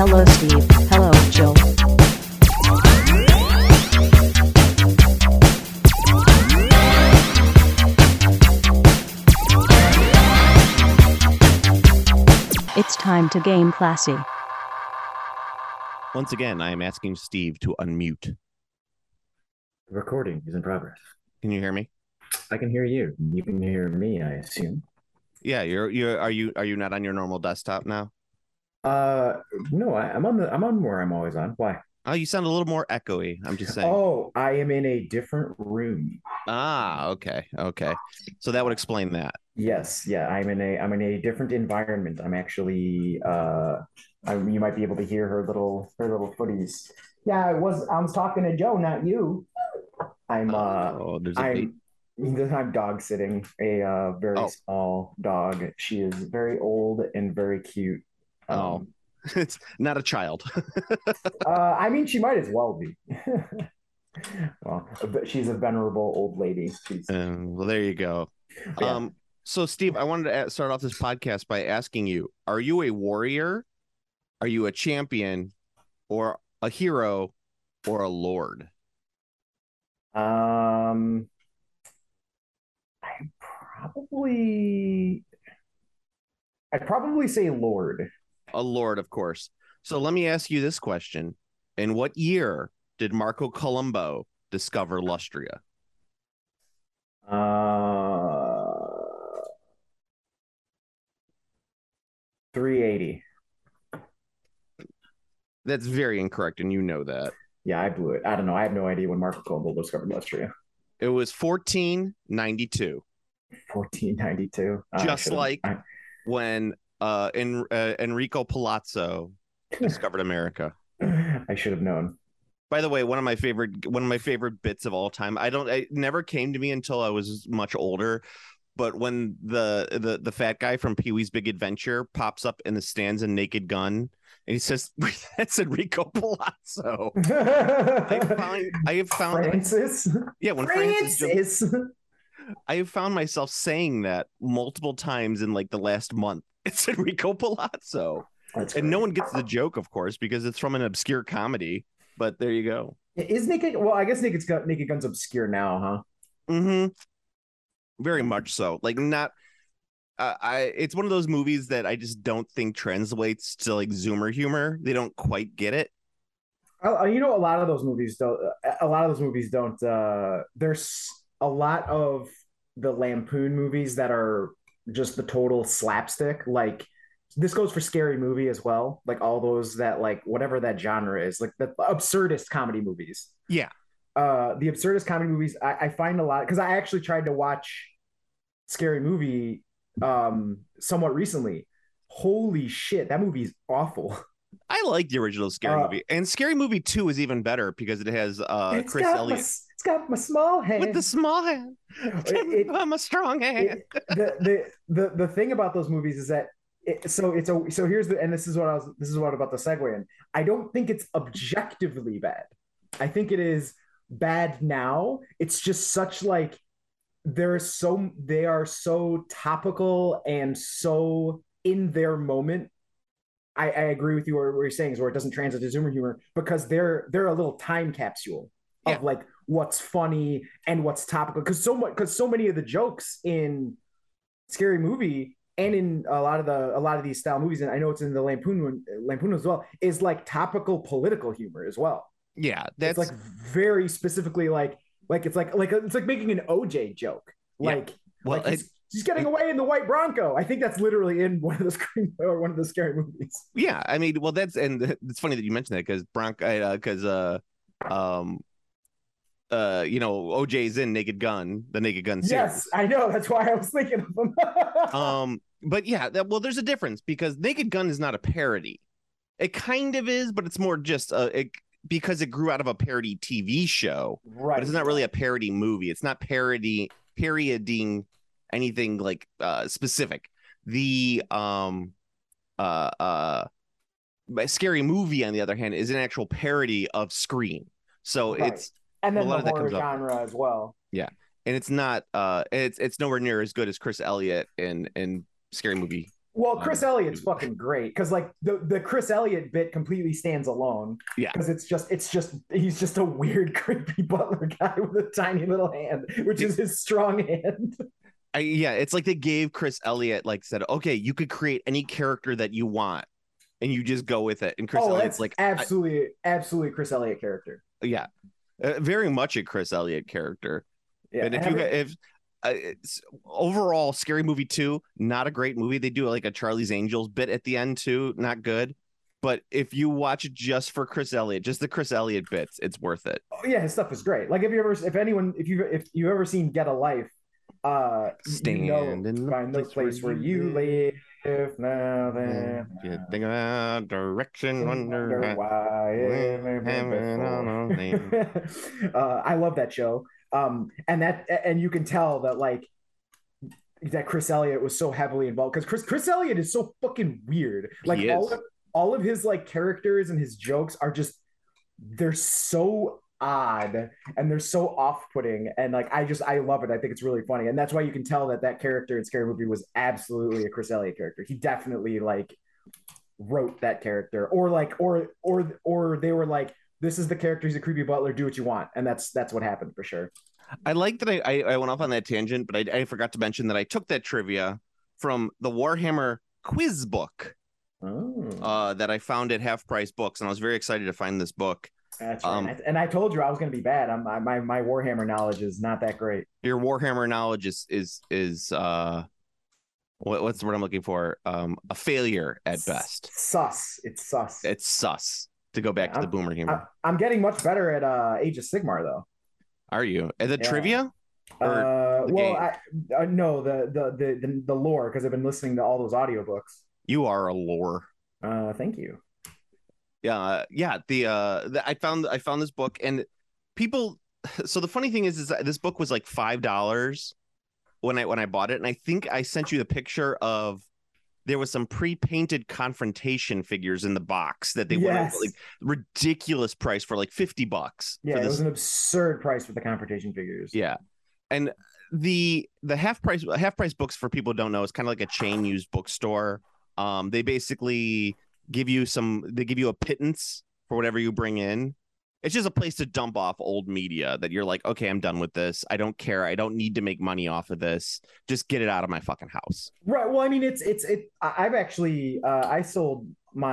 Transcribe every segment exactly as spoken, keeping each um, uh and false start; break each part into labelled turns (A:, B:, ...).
A: Hello, Steve. Hello, Jill. It's time to game classy.
B: Once again, I am asking Steve to unmute.
C: The recording is in progress.
B: Can you hear me?
C: I can hear you. You can hear me, I assume.
B: Yeah, you're you're are you are you not on your normal desktop now?
C: Uh, no, I, I'm on the I'm on where I'm always on. Why?
B: Oh, you sound a little more echoey. I'm just saying.
C: Oh, I am in a different room.
B: Ah, okay, okay. So that would explain that.
C: Yes, yeah, I'm in a I'm in a different environment. I'm actually uh, I, you might be able to hear her little her little footies. Yeah, I was I was talking to Joe, not you. I'm uh
B: Oh, there's a bait.
C: I'm I'm dog sitting a uh, very
B: Oh.
C: small dog. She is very old and very cute.
B: Oh,
C: Um,
B: it's not a child.
C: uh, I mean, she might as well be. Well, but she's a venerable old lady. She's
B: Um, well, there you go.
C: yeah.
B: Um, so Steve, I wanted to a- start off this podcast by asking you: Are you a warrior? Are you a champion, or a hero, or a lord?
C: Um, I probably, I'd probably say Lord.
B: A lord, of course. So let me ask you this question. In what year did Marco Colombo discover Lustria?
C: Uh, three eighty.
B: That's very incorrect, and you know that.
C: Yeah, I blew it. I don't know. I have no idea when Marco Polo discovered Lustria.
B: It was fourteen ninety-two.
C: fourteen ninety-two.
B: Just like
C: I,
B: when uh, en- uh, Enrico Palazzo discovered America.
C: I should have known.
B: By the way, one of my favorite one of my favorite bits of all time. I don't. It never came to me until I was much older. But when the the the fat guy from Pee-wee's Big Adventure pops up in the stands in Naked Gun, and he says, "That's Enrico Palazzo." I found I have found
C: Francis.
B: Yeah, when
C: Francis.
B: Francis jumped, I have found myself saying that multiple times in like the last month. It's Enrico Palazzo.
C: That's
B: and
C: great.
B: no one gets the joke, of course, because it's from an obscure comedy. But there you go.
C: Is Naked? Well, I guess Naked Gun, Naked Gun's obscure now, huh?
B: Mm-hmm. Very much so. Like not. Uh, I. It's one of those movies that I just don't think translates to like Zoomer humor. They don't quite get it.
C: Uh, you know, a lot of those movies don't. A lot of those movies don't. Uh, there's a lot of the Lampoon movies that are just the total slapstick. Like this goes for Scary Movie as well. Like all those that like whatever that genre is, like the absurdist comedy movies.
B: Yeah.
C: Uh, the absurdist comedy movies, I, I find a lot because I actually tried to watch Scary Movie um somewhat recently. Holy shit, that movie's awful.
B: I like the original Scary
C: Uh,
B: Movie, and Scary Movie two is even better because it has uh
C: It's
B: Chris
C: got
B: Elliott
C: my, it's got my small hand.
B: with the small hand.
C: It-
B: I'm a strong hand.
C: It- the, the the the thing about those movies is that it, so it's a so here's the and this is what I was this is what about the segue in. I don't think it's objectively bad. I think it is bad now. It's just such like there's so they are so topical and so in their moment. I, I agree with you where, where you're saying is where it doesn't translate to Zoomer humor because they're they're a little time capsule of
B: Yeah.
C: like what's funny and what's topical because so much because so many of the jokes in Scary Movie and in a lot of the a lot of these style movies and I know it's in the Lampoon one, Lampoon as well is like topical political humor as well.
B: Yeah, that's
C: It's like very specifically like like it's like like it's like making an O J joke
B: Yeah.
C: like
B: well,
C: like he's,
B: it-
C: he's getting
B: it-
C: away in the white Bronco. I think that's literally in one of the screen or one of the Scary Movies.
B: yeah. I mean, well, that's and it's funny that you mentioned that because Bronco, because uh, um, uh, you know, O J's in Naked Gun, the Naked Gun series.
C: Yes, I know. That's why I was thinking of them.
B: Um, but yeah, that, well, there's a difference because Naked Gun is not a parody. It kind of is, but it's more just uh, it, because it grew out of a parody T V show.
C: right.
B: But it's not really a parody movie. It's not parody parodying anything like uh specific. The um uh uh Scary Movie, on the other hand, is an actual parody of Scream. So
C: Right.
B: it's
C: and then
B: a lot
C: the
B: of that
C: horror
B: comes up.
C: genre as well.
B: and it's not uh it's it's nowhere near as good as Chris Elliott in in Scary Movie
C: Well, Chris
B: Um,
C: Elliott's fucking great because like the the Chris Elliott bit completely stands alone.
B: Yeah.
C: Because it's just it's just he's just a weird creepy butler guy with a tiny little hand, which is his strong hand.
B: I, yeah, it's like they gave Chris Elliott like said, okay, you could create any character that you want, and you just go with it. And Chris
C: Oh,
B: Elliott's
C: that's
B: like,
C: absolutely absolutely Chris Elliott character.
B: I, yeah, uh, very much a Chris Elliott character.
C: Yeah,
B: And if you if uh, it's, overall, Scary Movie two, not a great movie. They do like a Charlie's Angels bit at the end too, not good. But if you watch it just for Chris Elliott, just the Chris Elliott bits, it's worth it.
C: oh, yeah, his stuff is great. Like if you ever if anyone if you if you ever seen Get a Life, uh
B: Stand
C: you know,
B: in the
C: find the
B: place
C: place
B: where
C: where
B: you
C: you live now then.
B: You think about direction, wonder,
C: Wonder why it may be before. uh, I love that show. Um, and that and you can tell that like that Chris Elliott was so heavily involved because Chris Chris Elliott is so fucking weird. Like
B: He
C: all
B: is.
C: of all of his like characters and his jokes are just they're so odd and they're so off-putting and like I just I love it. I think it's really funny and that's why you can tell that that character in Scary Movie was absolutely a Chris Elliott character. He definitely like wrote that character or like or or or they were like this is the character, he's a creepy butler, do what you want, and that's that's what happened for sure.
B: I like that I, I, I went off on that tangent, but I, I forgot to mention that I took that trivia from the Warhammer quiz book
C: Oh,
B: uh, that I found at Half Price Books, and I was very excited to find this book.
C: that's
B: um,
C: right. And I told you I was going to be bad. I'm my my Warhammer knowledge is not that great.
B: Your Warhammer knowledge is is is uh, what, what's the word I'm looking for? Um, a failure at best.
C: Sus. It's sus.
B: It's sus. To go back
C: Yeah,
B: to the boomer humor.
C: I, I'm getting much better at uh, Age of Sigmar though.
B: Are you at the
C: Yeah.
B: trivia? Or
C: Uh,
B: the
C: well,
B: game?
C: I uh, no the the the the, the lore because I've been listening to all those audiobooks.
B: You are a lore.
C: Uh, thank you.
B: Yeah, uh, yeah. The uh, the, I found I found this book, and people. So the funny thing is, is that this book was like five dollars when I when I bought it, and I think I sent you the picture of there was some pre-painted confrontation figures in the box that they
C: Yes.
B: were like ridiculous price for like fifty bucks.
C: Yeah,
B: for
C: it
B: this.
C: was an absurd price for the confrontation figures.
B: Yeah, and the the half price half price books for people who don't know is kind of like a chain used bookstore. Um, they basically give you some they give you a pittance for whatever you bring in. It's just a place to dump off old media that you're like, okay, I'm done with this. I don't care. I don't need to make money off of this. Just get it out of my fucking house.
C: Right. Well, I mean, it's it's it. I- I've actually uh, I sold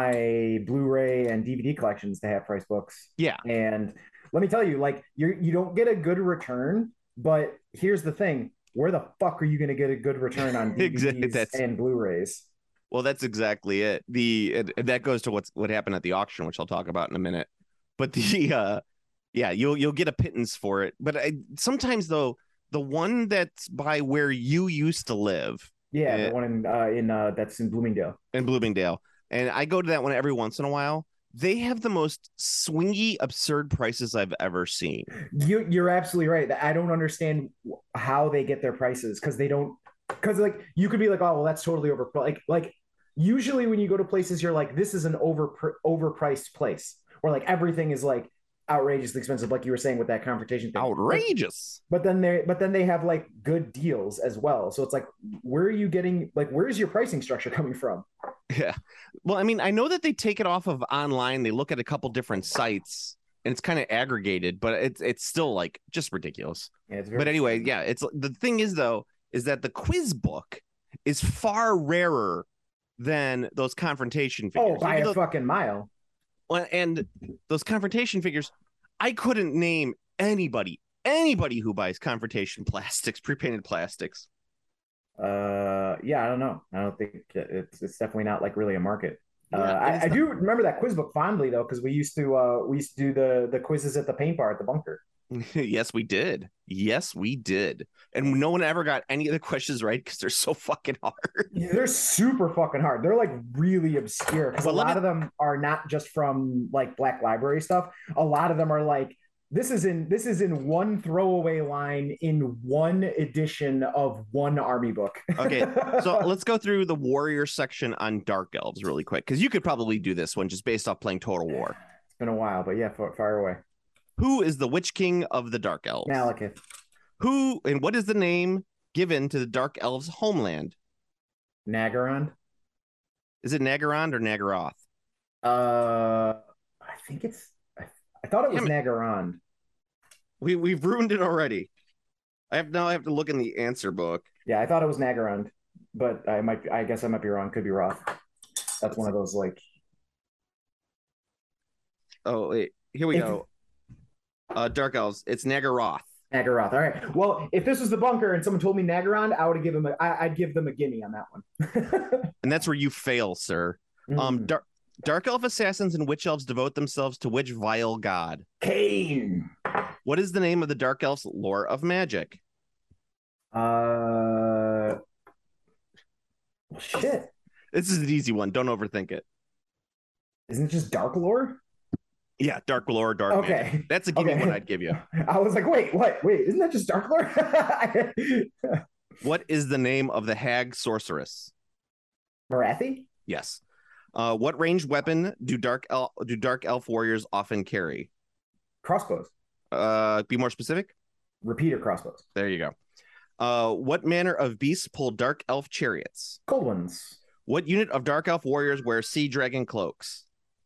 C: my Blu-ray and D V D collections to Half Price Books.
B: Yeah.
C: And let me tell you, like you you don't get a good return, but here's the thing: where the fuck are you going to get a good return on D V Ds
B: Exactly, that's-
C: and Blu-rays?
B: Well, that's exactly it. The and, and that goes to what's what happened at the auction, which I'll talk about in a minute. But the uh yeah, you'll you'll get a pittance for it. But I sometimes though, the one that's by where you used to live
C: Yeah,
B: Yeah.
C: the one in uh, in uh, that's in Bloomingdale.
B: in Bloomingdale, and I go to that one every once in a while. They have the most swingy, absurd prices I've ever seen.
C: You you're absolutely right. I don't understand how they get their prices because they don't because like you could be like, oh well, that's totally over like like usually when you go to places, you're like, this is an over overpriced place where like everything is like outrageously expensive, like you were saying with that confrontation thing.
B: Outrageous.
C: But then they but then they have like good deals as well. So it's like, where are you getting like where's your pricing structure coming from?
B: Yeah. Well, I mean, I know that they take it off of online. They look at a couple different sites and it's kind of aggregated, but it's it's still like just ridiculous.
C: Yeah, it's very
B: But anyway, yeah, it's the thing is though, is that the quiz book is far rarer than those confrontation
C: oh,
B: figures.
C: by
B: Even
C: a
B: though-
C: fucking mile.
B: Well, and those confrontation figures, I couldn't name anybody, anybody who buys confrontation plastics, pre-painted plastics.
C: Uh, yeah, I don't know. I don't think it's it's definitely not like really a market. Uh,
B: Yeah,
C: I,
B: it's
C: I
B: not-
C: do remember that quiz book fondly though, because we used to uh we used to do the the quizzes at the paint bar at the bunker.
B: Yes, we did. Yes, we did. And no one ever got any of the questions right because they're so fucking hard.
C: They're super fucking hard. They're like really obscure because a
B: Well, let
C: lot
B: me-
C: of them are not just from like Black Library stuff. A lot of them are like this is in this is in one throwaway line in one edition of one army book.
B: Okay, so let's go through the warrior section on Dark Elves really quick because you could probably do this one just based off playing Total War.
C: It's been a while, but yeah, far, far away.
B: Who is the Witch King of the Dark Elves?
C: Malekith.
B: Who and what is the name given to the Dark Elves' homeland?
C: Nagaron.
B: Is it Naggarond or Naggaroth?
C: Uh, I think it's. I, I thought it was
B: Damn it.
C: Naggarond.
B: We we've ruined it already. I have now I have to look in the answer book.
C: Yeah, I thought it was Naggarond, but I might. I guess I might be wrong. Could be Roth. That's one of those like.
B: Oh wait, here we
C: If-
B: go. Uh, Dark Elves. It's Naggaroth.
C: Naggaroth. All right. Well, if this was the bunker and someone told me Naggarond, I would have given them. A, I, I'd give them a gimme on that one.
B: And that's where you fail, sir. Um,
C: Mm.
B: dark dark elf assassins and witch elves devote themselves to which vile god?
C: Kane.
B: What is the name of the dark elf's lore of magic?
C: Uh. Well, shit.
B: This is an easy one. Don't overthink it.
C: Isn't it just Dark Lore?
B: Yeah, dark lore, dark
C: Okay.
B: magic. That's a gimme
C: Okay.
B: one I'd give you.
C: I was like, wait, what? Wait, isn't that just Dark Lore?
B: What is the name of the hag sorceress?
C: Marathi?
B: Yes. Uh, what ranged weapon do dark elf do dark elf warriors often carry?
C: Crossbows.
B: Uh, be more specific.
C: Repeater crossbows.
B: There you go. Uh, what manner of beasts pull dark elf chariots?
C: Cold ones.
B: What unit of dark elf warriors wear sea dragon cloaks?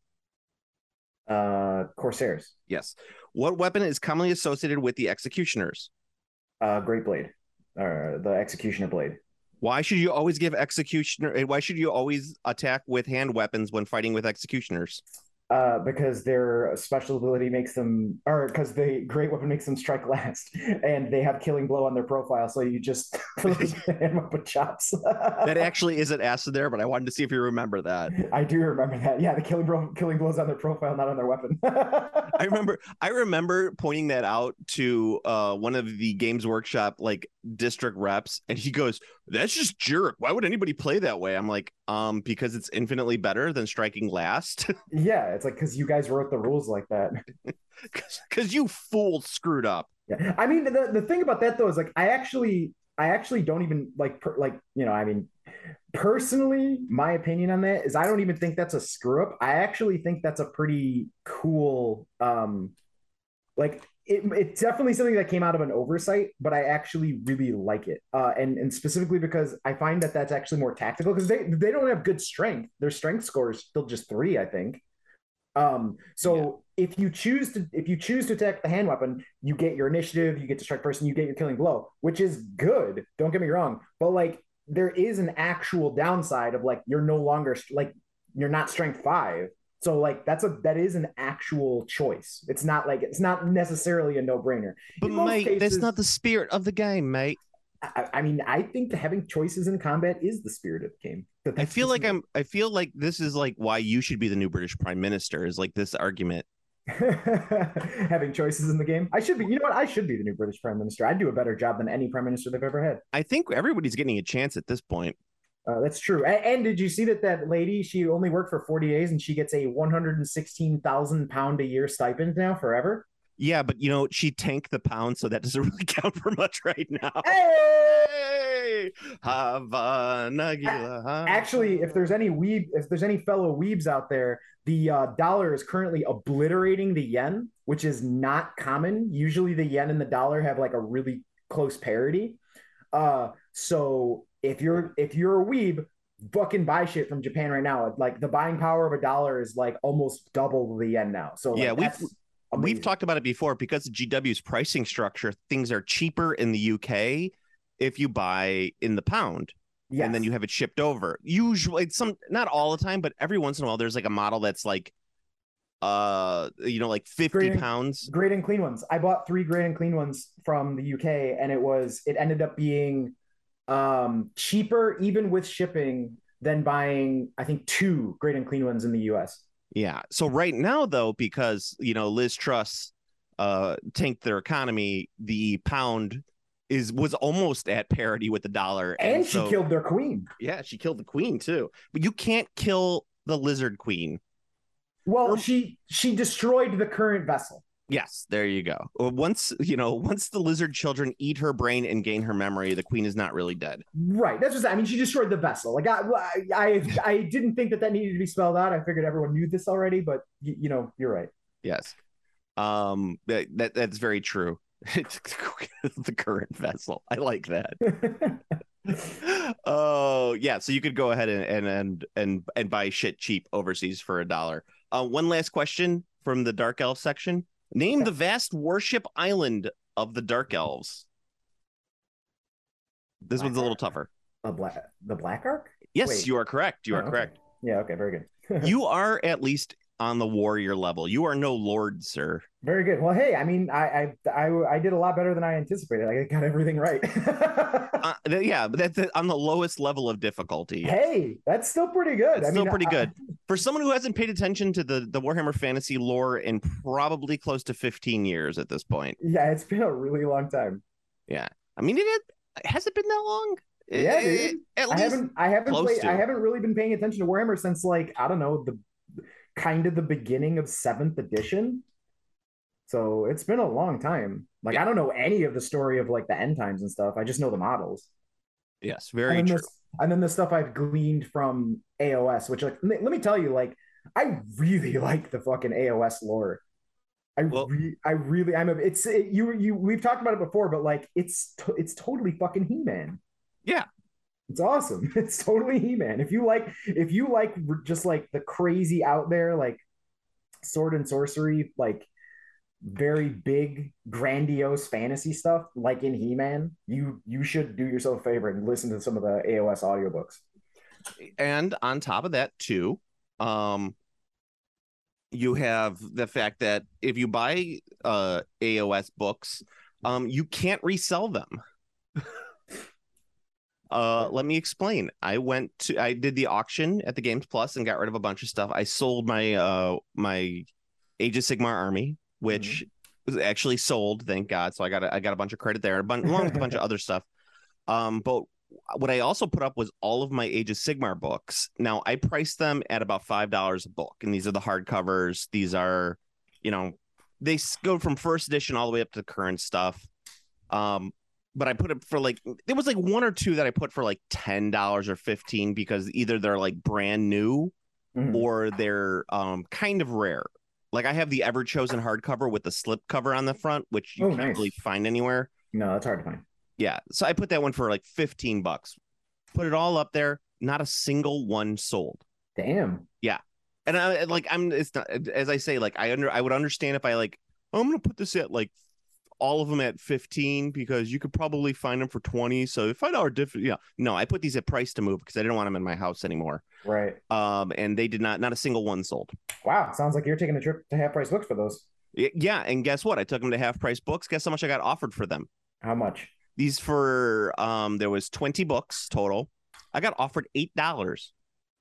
C: Uh, Corsairs.
B: Yes. What weapon is commonly associated with the executioners?
C: Uh, Great Blade. Or the Executioner Blade.
B: Why should you always give executioner? Why should you always attack with hand weapons when fighting with executioners?
C: Uh, because their special ability makes them, or because the great weapon makes them strike last, and they have killing blow on their profile. So you just hit them up with chops.
B: That actually isn't asked there, but I wanted to see if you remember that.
C: I do remember that. Yeah, the killing blow, killing blows on their profile, not on their weapon.
B: I remember I remember pointing that out to uh one of the Games Workshop like district reps, and he goes, "That's just jerk. Why would anybody play that way?" I'm like, um, because it's infinitely better than striking last.
C: Yeah, it's like because you guys wrote the rules like that.
B: Because you fools screwed up.
C: Yeah, I mean the the thing about that though is like I actually I actually don't even like per, like you know I mean personally my opinion on that is I don't even think that's a screw up. I actually think that's a pretty cool um like it, it's definitely something that came out of an oversight, but I actually really like it, uh, and and specifically because I find that that's actually more tactical because they they don't have good strength. Their strength score is still just three, I think. Um, so yeah. if you choose to if you choose to attack the hand weapon, you get your initiative, you get to strike person, you get your killing blow, which is good. Don't get me wrong, but like there is an actual downside of like you're no longer like you're not strength five. So like that's a that is an actual choice. It's not like it's not necessarily a no-brainer.
B: But mate, cases, that's not the spirit of the game, mate.
C: I, I mean, I think having choices in combat is the spirit of the game.
B: I feel like I'm I feel like this is like why you should be the new British Prime Minister, is like this argument.
C: Having choices in the game. I should be, you know what? I should be the new British Prime Minister. I'd do a better job than any Prime Minister they've ever had.
B: I think everybody's getting a chance at this point.
C: Uh, that's true. And, and did you see that that lady, she only worked for forty days and she gets a one hundred sixteen thousand pound a year stipend now forever?
B: Yeah, but you know, she tanked the pound, so that doesn't really count for much right now.
C: Hey!
B: Havana, Gila.
C: Actually, if there's any weeb, if there's any fellow weebs out there, the uh, dollar is currently obliterating the yen, which is not common. Usually the yen and the dollar have like a really close parity. Uh, so if you're if you're a weeb, fucking buy shit from Japan right now. Like the buying power of a dollar is like almost double the yen now. So like,
B: yeah, we've
C: amazing.
B: We've talked about it before. Because of G W's pricing structure, things are cheaper in the U K if you buy in the pound. Yes. And then you have it shipped over. Usually, it's some not all the time, but every once in a while, there's like a model that's like, uh, you know, like fifty
C: great and,
B: pounds.
C: Great and clean ones. I bought three great and clean ones from the U K, and it was it ended up being um, cheaper even with shipping than buying, I think, two great and clean ones in the U S.
B: Yeah. So right now, though, because, you know, Liz Truss uh, tanked their economy, the pound is was almost at parity with the dollar.
C: And, and
B: so,
C: she killed their queen.
B: Yeah, she killed the queen, too. But you can't kill the lizard queen.
C: Well, or, she she destroyed the current vessel.
B: Yes, there you go. Once, you know, once the lizard children eat her brain and gain her memory, the queen is not really dead.
C: Right. That's just, I mean, she destroyed the vessel. Like, I, I, I didn't think that that needed to be spelled out. I figured everyone knew this already, but you, you know, you're right.
B: Yes. Um, that, that that's very true. The current vessel. I like that. Oh yeah, so you could go ahead and and and and, and buy shit cheap overseas for a dollar. Uh, one last question from the Dark Elf section. Name the vast warship island of the Dark Elves. This
C: Black
B: one's a little
C: Ark?
B: tougher.
C: A black, the Black Ark?
B: Yes,
C: Wait.
B: you are correct. You
C: Oh,
B: are
C: okay.
B: correct.
C: Yeah, okay, very good.
B: You are at least on the warrior level. You are no lord, sir.
C: Very good. Well, hey, I mean, I I I, I did a lot better than I anticipated. I got everything right.
B: Uh, th- yeah, but that's on the lowest level of difficulty.
C: Hey, that's still pretty good.
B: It's
C: I
B: still
C: mean,
B: pretty
C: I-
B: good for someone who hasn't paid attention to the the Warhammer Fantasy lore in probably close to fifteen years at this point.
C: yeah, it's been a really long time.
B: Yeah, I mean, it had, has it been that long?
C: Yeah,
B: Eh,
C: dude.
B: At
C: I
B: least
C: haven't I haven't
B: close
C: played
B: to.
C: I haven't really been paying attention to Warhammer since like I don't know the kind of the beginning of seventh edition. So it's been a long time. Like I don't know any of the story of like the end times and stuff. I just know the models.
B: Yes,
C: And
B: very
C: then
B: true.
C: this and then the stuff I've gleaned from A O S, which like let me tell you, like I really like the fucking A O S lore. I
B: Well-
C: re- I really I'm a it's it, you you we've talked about it before, but like it's to, it's totally fucking He-Man.
B: Yeah.
C: It's awesome. It's totally He-Man. If you like if you like just like the crazy out there like sword and sorcery like very big grandiose fantasy stuff like in He-Man, you you should do yourself a favor and listen to some of the A O S audiobooks.
B: And on top of that too, um you have the fact that if you buy uh A O S books, um you can't resell them. Uh, let me explain. I went to I did the auction at the Games Plus and got rid of a bunch of stuff. I sold my uh my Age of Sigmar army, which was actually sold, thank God. So I got a, I got a bunch of credit there, a bunch, along with a bunch of other stuff. Um, but what I also put up was all of my Age of Sigmar books. Now I priced them at about five dollars a book, and these are the hardcovers. These are, you know, they s- go from first edition all the way up to current stuff. Um, but I put it for like there was like one or two that I put for like ten dollars or fifteen because either they're like brand new
C: Mhm.
B: or they're um kind of rare. Like I have the Ever Chosen hardcover with the slip cover on the front, which you
C: Oh,
B: can't
C: nice.
B: really find anywhere.
C: No, that's hard to find.
B: Yeah, so I put that one for like fifteen bucks. Put it all up there. Not a single one sold.
C: Damn.
B: And I like I'm it's not as I say like I under I would understand if I like oh, I'm gonna put this at like all of them at fifteen because you could probably find them for twenty. So five dollar difference. Yeah, no, I put these at price to move because I didn't want them in my house anymore.
C: Right.
B: Um, and they did not not a single one sold.
C: Wow. Sounds like you're taking a trip to half price books for those.
B: Y- Yeah, and guess what? I took them to half price books. Guess how much I got offered for them?
C: How much?
B: These for um there was twenty books total. I got offered eight dollars.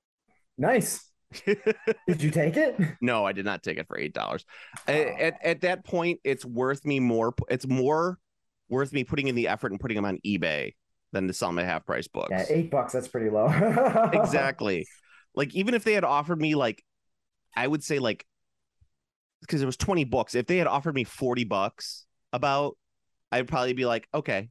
C: Nice. Did you take it?
B: No, I did not take it for eight dollars.
C: Oh.
B: At at that point, it's worth me more. It's more worth me putting in the effort and putting them on eBay than to sell my half price books.
C: Yeah, eight bucks. That's pretty low.
B: Exactly. Like even if they had offered me like, I would say like, because it was twenty books. If they had offered me forty bucks, about, I'd probably be like, okay.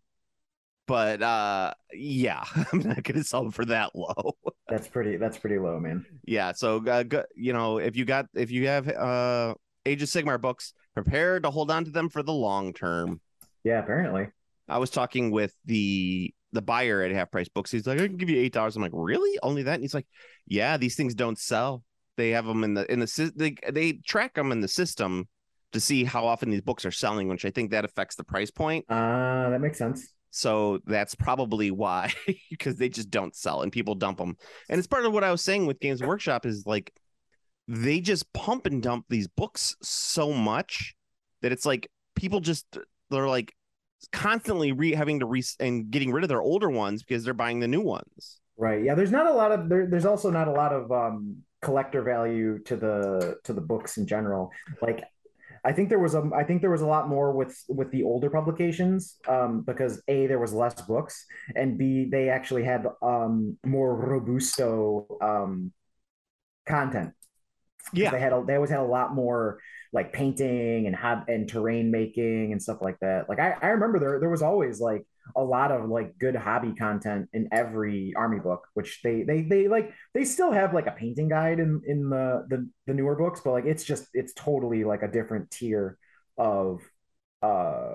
B: But uh, yeah, I'm not gonna sell them for that low.
C: That's pretty. That's pretty low, man.
B: Yeah, so uh, go, you know, if you got if you have uh Age of Sigmar books, prepare to hold on to them for the long term.
C: Yeah, apparently.
B: I was talking with the the buyer at Half Price Books. He's like, I can give you eight dollars. I'm like, really? Only that? And he's like, yeah, these things don't sell. They have them in the in the sys- they they track them in the system to see how often these books are selling, which I think that affects the price point.
C: Uh, that makes sense.
B: So that's probably why, because they just don't sell and people dump them. And it's part of what I was saying with Games Workshop is like they just pump and dump these books so much that it's like people just they're like constantly re having to re and getting rid of their older ones because they're buying the new ones.
C: Right. Yeah. There's not a lot of there, there's also not a lot of um collector value to the to the books in general. Like I think there was a I think there was a lot more with with the older publications um because A, there was less books, and B, they actually had um more robusto um content. 'Cause
B: Yeah.
C: They had a, they always had a lot more like painting and had and terrain making and stuff like that. Like I, I remember there there was always like a lot of like good hobby content in every army book, which they they they like they still have like a painting guide in in the the, the newer books, but like it's just it's totally like a different tier of uh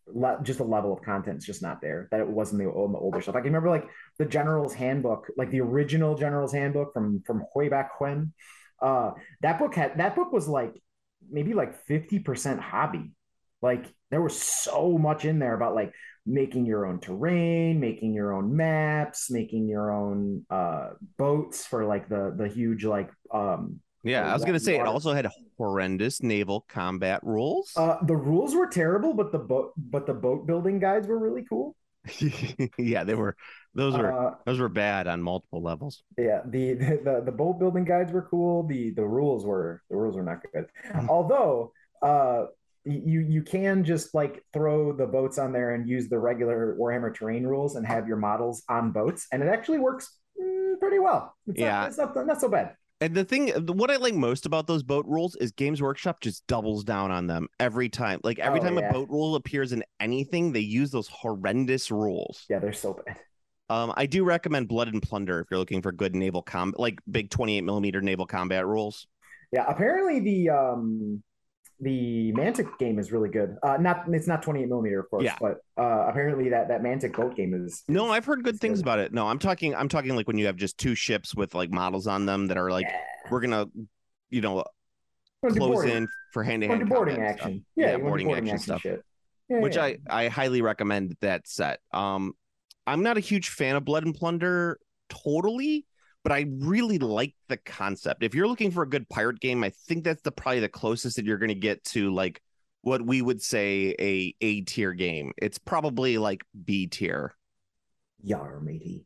C: le- just the level of content is just not there that it was in the, in the older stuff. I can remember like the General's Handbook, like the original General's Handbook from from way back when. Uh, that book had that book was like maybe like fifty percent hobby. Like there was so much in there about like making your own terrain, making your own maps, making your own uh boats for like the the huge like um
B: Yeah,
C: uh,
B: I was gonna say it
C: water.
B: also had horrendous naval combat rules.
C: Uh, the rules were terrible, but the boat but the boat building guides were really cool.
B: Yeah, they were those were
C: Uh,
B: those were bad on multiple levels.
C: yeah, the, the the boat building guides were cool. The the rules were the rules were not good. Although uh you you can just like throw the boats on there and use the regular Warhammer terrain rules and have your models on boats, and it actually works mm, pretty well. It's
B: Yeah.
C: not, it's not not so bad.
B: And the thing, what I like most about those boat rules is Games Workshop just doubles down on them every time. Like every
C: Oh,
B: time
C: yeah.
B: a boat rule appears in anything, they use those horrendous rules.
C: Yeah, they're so bad.
B: Um, I do recommend Blood and Plunder if you're looking for good naval combat, like big twenty-eight millimeter naval combat rules.
C: Yeah, apparently the um the Mantic game is really good. Uh, not it's not twenty-eight millimeter, of course,
B: Yeah.
C: but uh, apparently that that Mantic boat game is.
B: No,
C: is-
B: I've heard good
C: is
B: things
C: good.
B: about it. No, I'm talking, I'm talking like when you have just two ships with like models on them that are like,
C: Yeah.
B: we're gonna, you know,
C: Wanna do
B: close
C: boarding-
B: in for hand to
C: wanna
B: hand
C: do boarding
B: combat stuff.
C: action. Yeah,
B: Yeah,
C: you wanna do
B: boarding
C: boarding
B: action
C: action
B: stuff.
C: shit. Yeah,
B: which
C: yeah.
B: I, I highly recommend that set. Um, I'm not a huge fan of Blood and Plunder totally, but I really like the concept. If you're looking for a good pirate game, I think that's the probably the closest that you're going to get to like what we would say a A tier game. It's probably like B tier.
C: Yar, matey.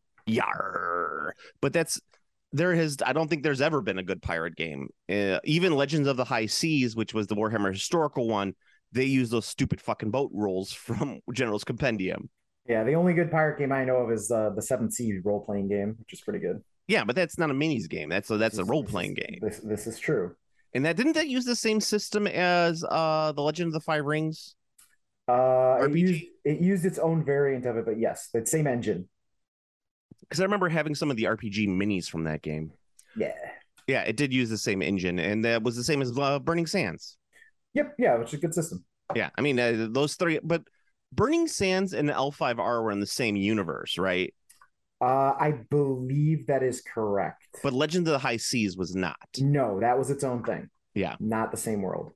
B: Yar. But that's there has I don't think there's ever been a good pirate game. Uh, even Legends of the High Seas, which was the Warhammer historical one, they use those stupid fucking boat rules from General's Compendium.
C: Yeah, the only good pirate game I know of is uh, the Seven Seas role playing game, which is pretty good.
B: Yeah, but that's not a minis game. That's a that's a
C: This-
B: role
C: this
B: playing
C: is-
B: game.
C: This this is true.
B: And that didn't that use the same system as uh the Legend of the Five Rings?
C: Uh, it
B: R P G?
C: used, it used its own variant of it, but yes, the same engine.
B: Because I remember having some of the R P G minis from that game.
C: Yeah.
B: Yeah, it did use the same engine, and that was the same as uh, Burning Sands.
C: Yep. Yeah, which is a good system.
B: Yeah, I mean uh, those three, but Burning Sands and L five R were in the same universe, right?
C: Uh, I believe that is correct.
B: But Legend of the High Seas was not.
C: no, that was its own thing.
B: Yeah.
C: Not the same world.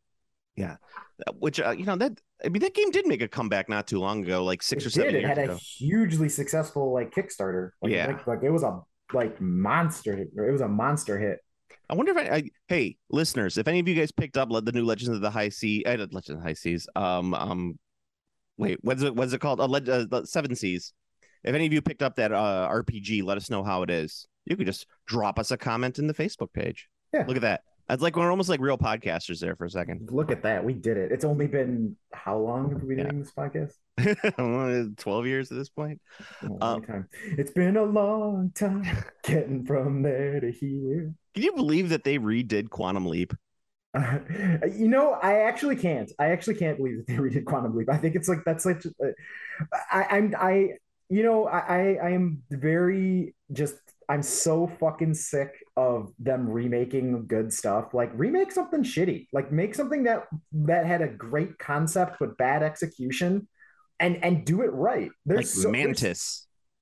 B: Which uh, you know that I mean that game did make a comeback not too long ago, like six
C: It
B: or seven
C: did. It
B: years
C: had
B: ago.
C: a hugely successful like Kickstarter. Like,
B: Yeah.
C: like, like it was a like monster hit. It was a monster hit.
B: I wonder if I, I hey listeners, if any of you guys picked up the new Legends of the High Sea, uh, Legends of the High Seas, um, um, wait, what's it what's it called? Uh, Leg- uh, the Seven Seas. If any of you picked up that uh, R P G, let us know how it is. You could just drop us a comment in the Facebook page.
C: Yeah.
B: Look at that. It's like we're almost like real podcasters there for a second.
C: Look at that. We did it. It's only been how long have we been
B: Yeah.
C: doing this podcast?
B: twelve years at this point.
C: A long
B: Um,
C: time. It's been a long time getting from there to here.
B: Can you believe that they redid Quantum Leap?
C: Uh, you know, I actually can't. I actually can't believe that they redid Quantum Leap. I think it's like that's like uh, I, I'm I you know I I I am very just I'm so fucking sick of them remaking good stuff. Like remake something shitty. Like make something that that had a great concept but bad execution, and and do it right. There's
B: Like
C: so, there's-
B: Mantis.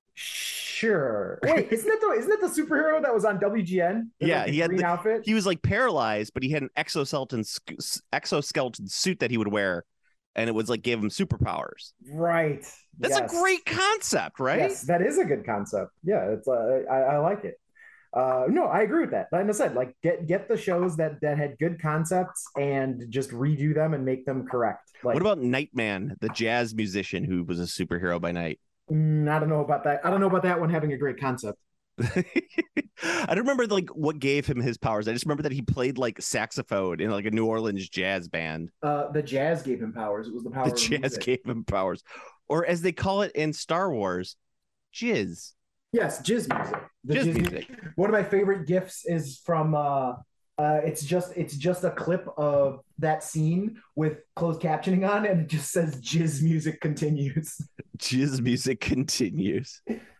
C: Sure. Wait, isn't that the isn't that the superhero that was on W G N? With,
B: Yeah,
C: like, the
B: he had
C: green
B: the-
C: outfit.
B: He was like paralyzed, but he had an exoskeleton sc- exoskeleton suit that he would wear, and it was like gave him superpowers.
C: Right.
B: That's
C: Yes.
B: a great concept, right?
C: Yes, that is a good concept. Yeah, it's uh, I, I like it. Uh, no, I agree with that. Like I said, like get get the shows that that had good concepts and just redo them and make them correct. Like,
B: What about Nightman, the jazz musician who was a superhero by night?
C: mm, I don't know about that. I don't know about that one having a great concept.
B: I don't remember like what gave him his powers. I just remember that he played like saxophone in like a New Orleans jazz band.
C: Uh, the jazz gave him powers. It was the power.
B: The
C: of
B: jazz
C: music.
B: gave him powers, or as they call it in Star Wars, jizz.
C: Yes, jizz music. The
B: Jizz
C: jizz
B: music.
C: One of my favorite gifs is from uh uh it's just it's just a clip of that scene with closed captioning on and it just says jizz music continues.
B: Jizz music continues.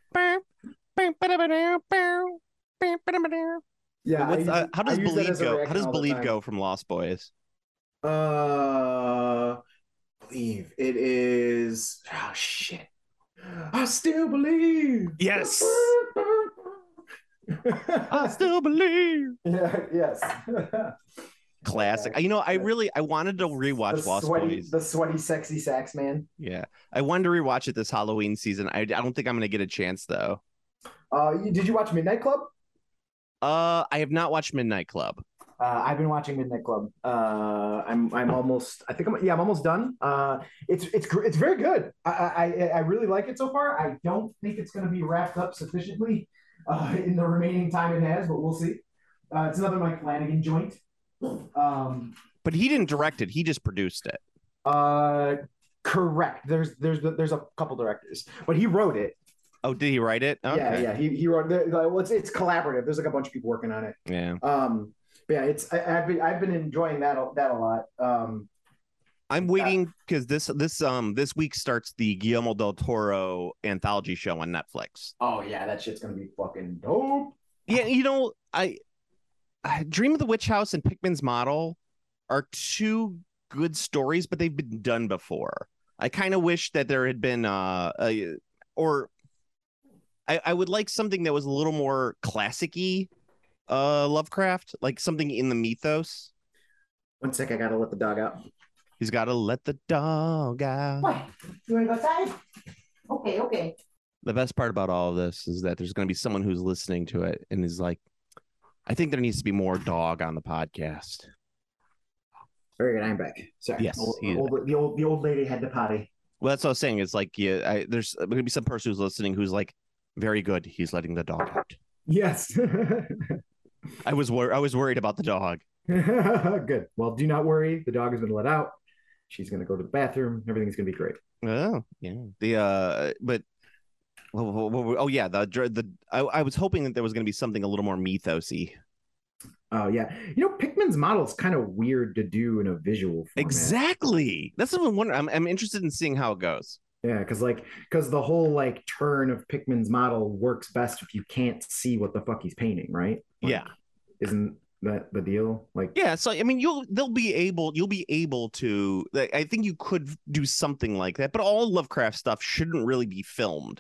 C: Yeah.
B: What's,
C: I
B: uh,
C: use-
B: how
C: I
B: does
C: use that
B: Believe
C: as a
B: go? How
C: reaction
B: does
C: all the
B: Believe
C: time.
B: go from Lost Boys?
C: Uh believe it is. Oh shit! I still believe.
B: Yes. I still believe.
C: Yeah. Yes.
B: Classic. You know, I really I wanted to rewatch
C: the
B: Lost
C: sweaty,
B: Boys.
C: the sweaty, sexy sax man.
B: Yeah, I wanted to rewatch it this Halloween season. I, I don't think I'm gonna get a chance though.
C: Uh, you, did you watch Midnight Club?
B: Uh, I have not watched Midnight Club.
C: Uh, I've been watching Midnight Club. Uh, I'm I'm almost. I think I'm. Yeah, I'm almost done. Uh, it's it's gr- it's very good. I I I really like it so far. I don't think it's going to be wrapped up sufficiently uh, in the remaining time it has, but we'll see. Uh, it's another Mike Flanagan joint. Um,
B: But he didn't direct it. He just produced it.
C: uh, correct. There's there's there's a couple directors, but he wrote it.
B: Oh, did he write it? Okay.
C: Yeah, yeah. He he wrote. The, well, it's it's collaborative. There's like a bunch of people working on it.
B: Yeah.
C: Um. But yeah, it's I, I've been I've been enjoying that that a lot. Um.
B: I'm waiting because this this um this week starts the Guillermo del Toro anthology show on Netflix.
C: Oh yeah, that shit's gonna be fucking dope.
B: Yeah, you know, I, I Dream of the Witch House and Pikmin's Model are two good stories, but they've been done before. I kind of wish that there had been uh a, or I, I would like something that was a little more classic-y uh Lovecraft, like something in the mythos.
C: One sec, I gotta let the dog out.
B: He's got to let the dog out.
C: What? You wanna go outside? Okay, okay.
B: The best part about all of this is that there's going to be someone who's listening to it and is like, I think there needs to be more dog on the podcast.
C: Very good. I'm back. Sorry.
B: Yes,
C: Old,
B: he is
C: old, the old the old lady had to potty.
B: Well, that's what I was saying. It's like, yeah, I, there's going to be some person who's listening who's like, very good. He's letting the dog out.
C: Yes.
B: I was wor- I was worried about the dog.
C: Good. Well, do not worry. The dog has been let out. She's gonna go to the bathroom. Everything's gonna be great.
B: Oh, yeah. The uh, but oh, oh, oh yeah, the the I, I was hoping that there was going to be something a little more mythosy.
C: Oh yeah, you know, Pikmin's model is kind of weird to do in a visual format.
B: Exactly. That's what I'm wondering. I'm I'm interested in seeing how it goes.
C: Yeah, because like because the whole like turn of Pikmin's model works best if you can't see what the fuck he's painting, right? Like,
B: Yeah.
C: Isn't that the deal? Like,
B: yeah. So I mean, you'll they'll be able you'll be able to. Like, I think you could do something like that, but all Lovecraft stuff shouldn't really be filmed.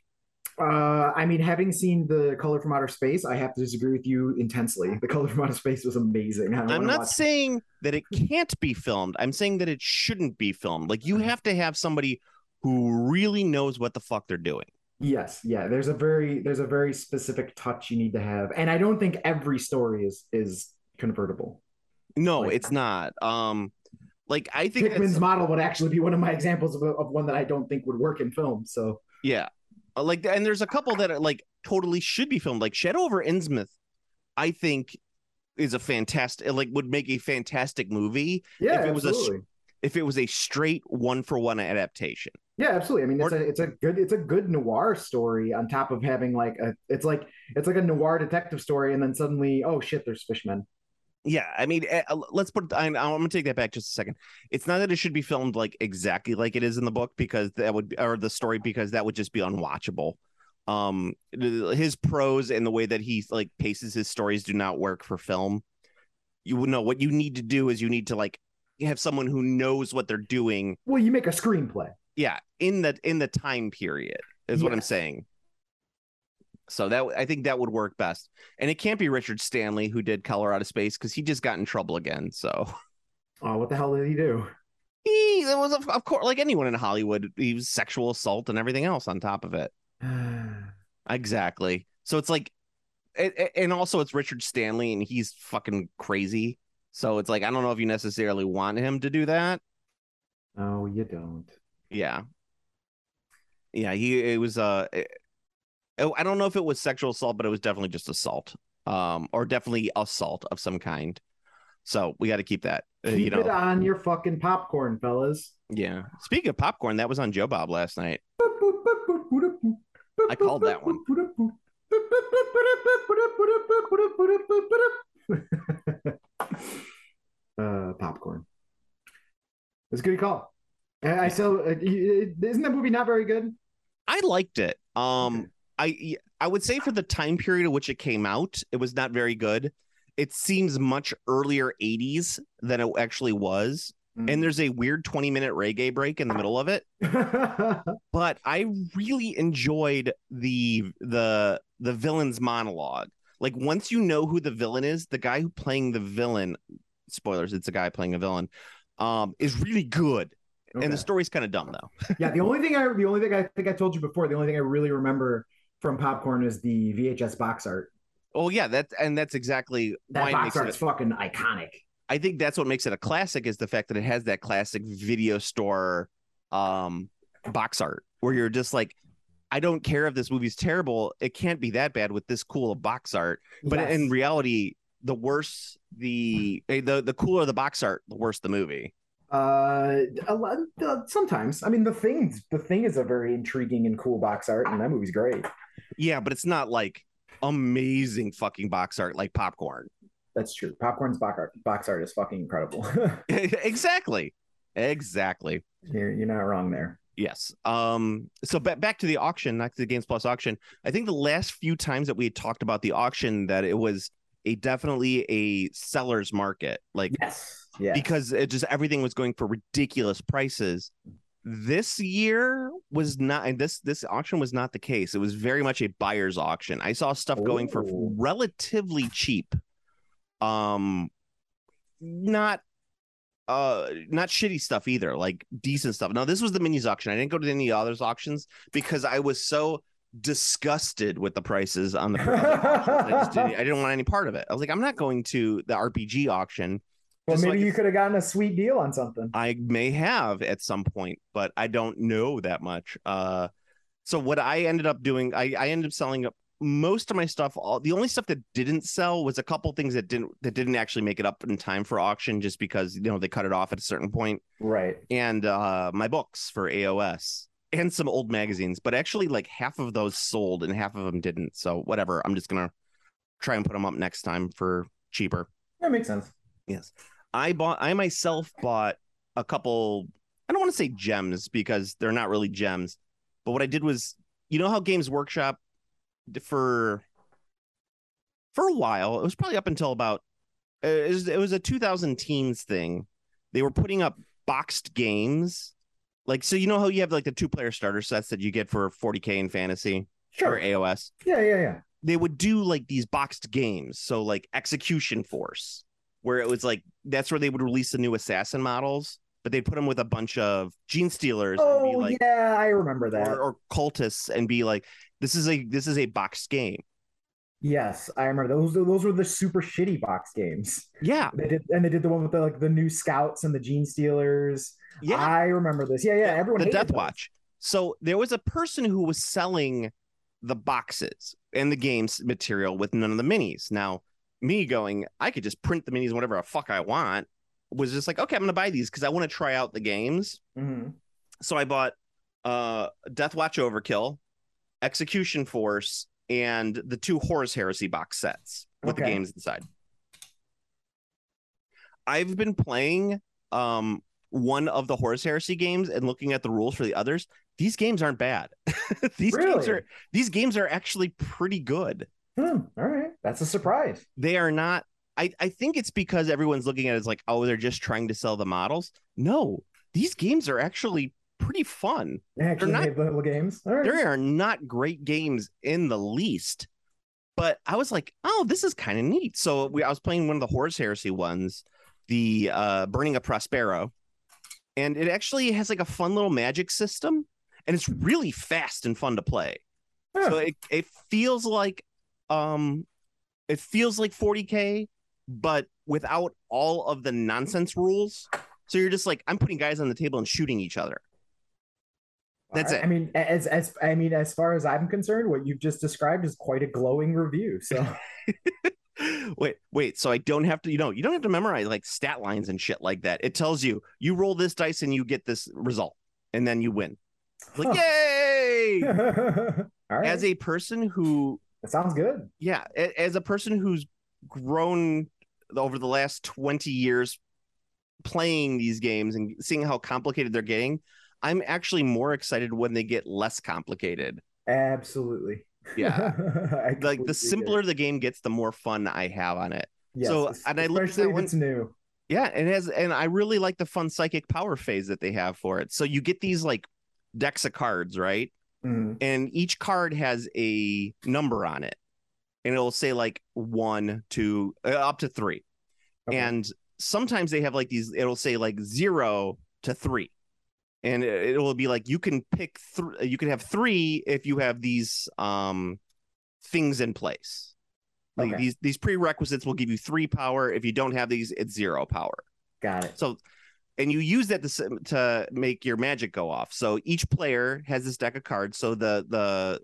C: Uh, I mean, having seen The Color from Outer Space, I have to disagree with you intensely. The Color from Outer Space was amazing. I
B: I'm not
C: watch...
B: saying that it can't be filmed. I'm saying that it shouldn't be filmed. Like, you have to have somebody who really knows what the fuck they're doing.
C: Yes, yeah. There's a very there's a very specific touch you need to have, and I don't think every story is is convertible.
B: No,
C: like,
B: it's not. Um, like I think
C: Pikmin's model would actually be one of my examples of, a, of one that I don't think would work in film. So
B: yeah. Like, and there's a couple that are like totally should be filmed. Like Shadow over Innsmouth, I think is a fantastic, like would make a fantastic movie.
C: Yeah,
B: if it was
C: absolutely.
B: a if it was a straight one for one adaptation.
C: Yeah, absolutely. I mean, it's
B: or,
C: a it's a good it's a good noir story on top of having like a it's like it's like a noir detective story, and then suddenly, oh shit, there's fishmen.
B: Yeah, I mean, uh, let's put. I, I'm gonna take that back just a second. It's not that it should be filmed like exactly like it is in the book, because that would, or the story, because that would just be unwatchable. Um, his prose and the way that he like paces his stories do not work for film. You would know what you need to do is you need to like have someone who knows what they're doing.
C: Well, you make a screenplay.
B: Yeah, in the in the time period is what
C: Yes.
B: I'm saying. So that I think that would work best, and it can't be Richard Stanley who did Color Out of Space, because he just got in trouble again. So,
C: Oh, what the hell did he do?
B: he it was of course like anyone in Hollywood, he was sexual assault and everything else on top of it. Exactly. So it's like, and also it's Richard Stanley, and he's fucking crazy. So it's like I don't know if you necessarily want him to do that.
C: No, you don't.
B: Yeah. Yeah, he it was uh. It, I don't know if it was sexual assault, but it was definitely just assault, um, or definitely assault of some kind. So we got to keep that. Uh,
C: Keep
B: you know,
C: it on your fucking popcorn, fellas.
B: yeah. Speaking of popcorn, that was on Joe Bob last night. I called that one.
C: uh, popcorn. It's a good call. I, I still uh, isn't that movie not very good?
B: I liked it. Um,
C: Okay.
B: I I would say for the time period in which it came out, it was not very good. It seems much earlier eighties than it actually was. and there's a weird twenty minute reggae break in the middle of it. But I really enjoyed the the the villain's monologue. Like once you know who the villain is, the guy who playing the villain, spoilers, it's a guy playing a villain, um, is really good. Okay. And the story's kind of dumb though.
C: Yeah, the only thing I the only thing I think I told you before, the only thing I really remember from Popcorn is the V H S box art.
B: Oh yeah, that's and that's exactly
C: that
B: why
C: box art is
B: it,
C: fucking iconic.
B: I think that's what makes it a classic is the fact that it has that classic video store um box art where you're just like, I don't care if this movie's terrible, it can't be that bad with this cool box art. But yes. In reality, the worse the the the cooler the box art, the worse the movie.
C: Uh, a lot, uh, sometimes. I mean, the thing, the thing is a very intriguing and cool box art, and that movie's great.
B: Yeah, but it's not like amazing fucking box art like Popcorn.
C: That's true. Popcorn's box art, box art is fucking incredible.
B: Exactly, exactly.
C: You're you're not wrong there.
B: Yes. Um. So back back to the auction, back to the Games Plus auction. I think the last few times that we had talked about the auction, that it was a definitely a seller's market. Like
C: yes. Yeah.
B: Because it just everything was going for ridiculous prices. This year was not, and this this auction was not the case. It was very much a buyer's auction. I saw stuff going for relatively cheap. Um, not uh not shitty stuff either, like decent stuff. Now this was the minis auction. I didn't go to any others auctions because I was so disgusted with the prices on the I, just didn't, I didn't want any part of it. I was like, I'm not going to the R P G auction.
C: Well,
B: Just
C: maybe
B: so
C: you could have gotten a sweet deal on something.
B: I may have at some point, but I don't know that much. Uh, so what I ended up doing, I, I ended up selling up most of my stuff. All the only stuff that didn't sell was a couple things that didn't that didn't actually make it up in time for auction, just because you know they cut it off at a certain point.
C: Right.
B: And uh, my books for A O S and some old magazines, but actually like half of those sold and half of them didn't. So whatever, I'm just gonna try and put them up next time for cheaper.
C: That makes sense.
B: Yes. I bought, I myself bought a couple, I don't want to say gems because they're not really gems, but what I did was, you know how Games Workshop for, for a while, it was probably up until about, it was, it was a two thousand teens thing. They were putting up boxed games. Like, so you know how you have like the two player starter sets that you get for forty K in fantasy
C: sure.
B: or A O S?
C: Yeah, yeah, yeah.
B: They would do like these boxed games. So like Execution Force, where it was like that's where they would release the new assassin models, but they'd put them with a bunch of gene stealers.
C: Oh
B: and be like,
C: yeah, I remember that.
B: Or, or cultists, and be like, this is a this is a boxed game.
C: Yes, I remember those. Those were the super shitty box games.
B: Yeah,
C: they did, and they did the one with the like the new scouts and the gene stealers. Yeah, I remember this. Yeah, yeah. Everyone
B: the Death
C: those.
B: Watch. So there was a person who was selling the boxes and the games material with none of the minis. Now, me going, I could just print the minis whatever the fuck I want, was just like, okay, I'm gonna buy these because I want to try out the games.
C: Mm-hmm.
B: So I bought uh Death Watch Overkill, Execution Force, and the two Horus Heresy box sets with okay. the games inside. I've been playing um one of the Horus Heresy games and looking at the rules for the others. These games aren't bad. these really? games are these games are actually pretty good.
C: Hmm, all right. That's a surprise.
B: They are not. I, I think it's because everyone's looking at it as like, oh, they're just trying to sell the models. No, these games are actually pretty fun.
C: They actually
B: they're not,
C: made little games. All right.
B: They are not great games in the least. But I was like, oh, this is kind of neat. So we, I was playing one of the Horus Heresy ones, the uh, Burning of Prospero. And it actually has like a fun little magic system. And it's really fast and fun to play. Huh. So it, it feels like um it feels like forty K, but without all of the nonsense rules. So you're just like, I'm putting guys on the table and shooting each other. That's
C: I,
B: it.
C: I mean, as as I mean, as far as I'm concerned, what you've just described is quite a glowing review. So
B: wait, wait. So I don't have to, you know, you don't have to memorize like stat lines and shit like that. It tells you you roll this dice and you get this result, and then you win. Like, huh. Yay!
C: All right.
B: As a person who
C: that sounds good.
B: Yeah, as a person who's grown over the last twenty years playing these games and seeing how complicated they're getting, I'm actually more excited when they get less complicated.
C: Absolutely.
B: Yeah. Like the simpler the game gets, the more fun I have on it.
C: Yes,
B: so and I looked
C: especially
B: at
C: if
B: one,
C: it's new.
B: Yeah, and it has, and I really like the fun psychic power phase that they have for it. So you get these like decks of cards, right?
C: Mhm.
B: And each card has a number on it, and it'll say like one, two, uh, up to three.
C: Okay.
B: And sometimes they have like these. It'll say like zero to three, and it, it will be like you can pick three. You can have three if you have these um things in place. Like
C: Okay.
B: these these prerequisites will give you three power. If you don't have these, it's zero power.
C: Got it.
B: So, and you use that to to make your magic go off. So each player has this deck of cards. So the the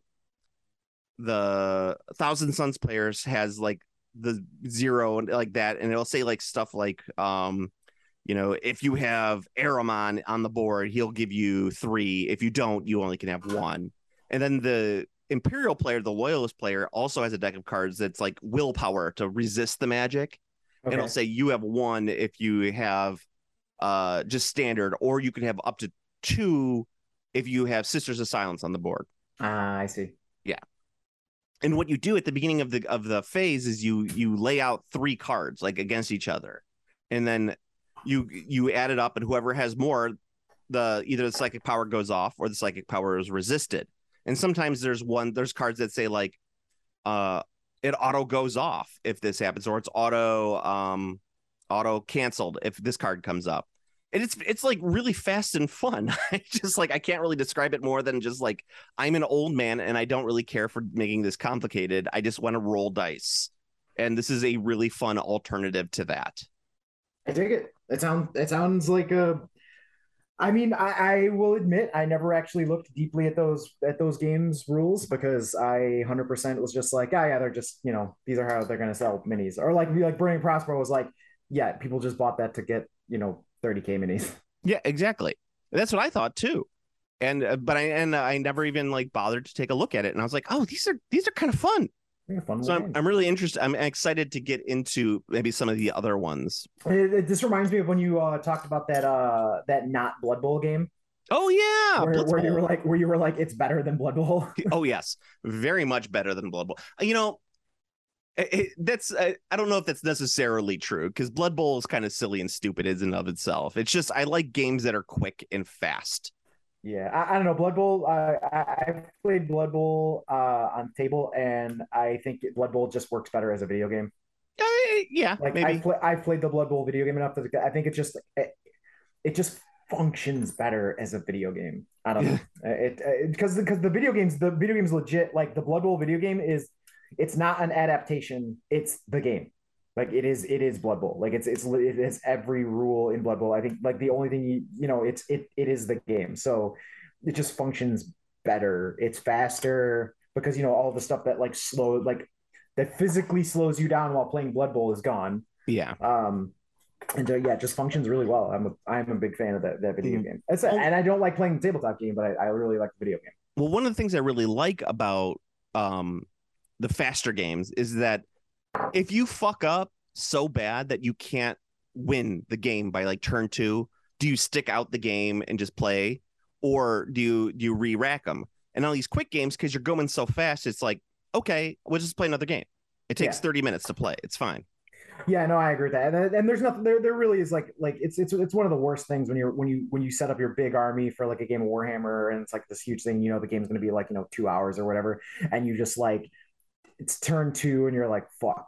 B: the Thousand Suns players has like the zero and like that, and it'll say like stuff like um, you know, if you have Aramon on the board, he'll give you three. If you don't, you only can have one. And then the Imperial player, the Loyalist player, also has a deck of cards that's like willpower to resist the magic.
C: Okay.
B: And it'll say you have one if you have uh just standard, or you can have up to two if you have Sisters of Silence on the board.
C: Ah, I see.
B: Yeah. And what you do at the beginning of the of the phase is you you lay out three cards like against each other, and then you you add it up, and whoever has more, the either the psychic power goes off or the psychic power is resisted. And sometimes there's one there's cards that say like uh it auto goes off if this happens, or it's auto um auto canceled if this card comes up. And it's it's like really fast and fun. I just like I can't really describe it more than just like I'm an old man and I don't really care for making this complicated. I just want to roll dice. And this is a really fun alternative to that.
C: I dig it. It sounds it sounds like a I mean, I, I will admit I never actually looked deeply at those at those games rules because I one hundred percent was just like, oh yeah, they're just, you know, these are how they're gonna sell minis. Or like like Burning Prospero was like, yeah, people just bought that to get, you know, thirty K minis.
B: Yeah, exactly. That's what I thought too. And uh, but I and I never even like bothered to take a look at it. And I was like, oh, these are these are kind of fun.
C: Yeah, fun
B: So I'm,
C: game.
B: I'm really interested. I'm excited to get into maybe some of the other ones.
C: It, it, this reminds me of when you uh, talked about that uh, that not Blood Bowl game.
B: Oh yeah,
C: where, where you
B: Blitzball.
C: were like where you were like it's better than Blood Bowl.
B: Oh yes, very much better than Blood Bowl. You know, it, it, that's I, I don't know if that's necessarily true because Blood Bowl is kind of silly and stupid in and of itself. It's just I like games that are quick and fast.
C: Yeah, I, I don't know. Blood Bowl. Uh, I, I've played Blood Bowl uh, on table, and I think Blood Bowl just works better as a video game.
B: Uh, yeah,
C: Like
B: maybe.
C: I've, play, I've played the Blood Bowl video game enough that I think it just it, it just functions better as a video game. I don't know it because because the video games the video game's legit. Like the Blood Bowl video game is it's not an adaptation. It's the game. Like it is, it is Blood Bowl. Like it's, it's, it is every rule in Blood Bowl. I think like the only thing you, you know, it's, it, it is the game. So it just functions better. It's faster because, you know, all the stuff that like slow, like that physically slows you down while playing Blood Bowl is gone.
B: Yeah.
C: Um, and uh, yeah, it just functions really well. I'm a, I'm a big fan of that, that video
B: Mm.
C: game. It's a, and I don't like playing the tabletop game, but I, I really like the video game.
B: Well, one of the things I really like about um, the faster games is that if you fuck up so bad that you can't win the game by like turn two, do you stick out the game and just play, or do you do you re-rack them? And all these quick games, because you're going so fast, it's like, okay, we'll just play another game. It takes
C: Yeah.
B: thirty minutes to play. It's fine.
C: Yeah, no, I agree with that. And, and there's nothing there. There really is like like it's it's it's one of the worst things when you're when you when you set up your big army for like a game of Warhammer and it's like this huge thing. You know, the game's going to be like you know two hours or whatever, and you just like it's turn two and you're like fuck.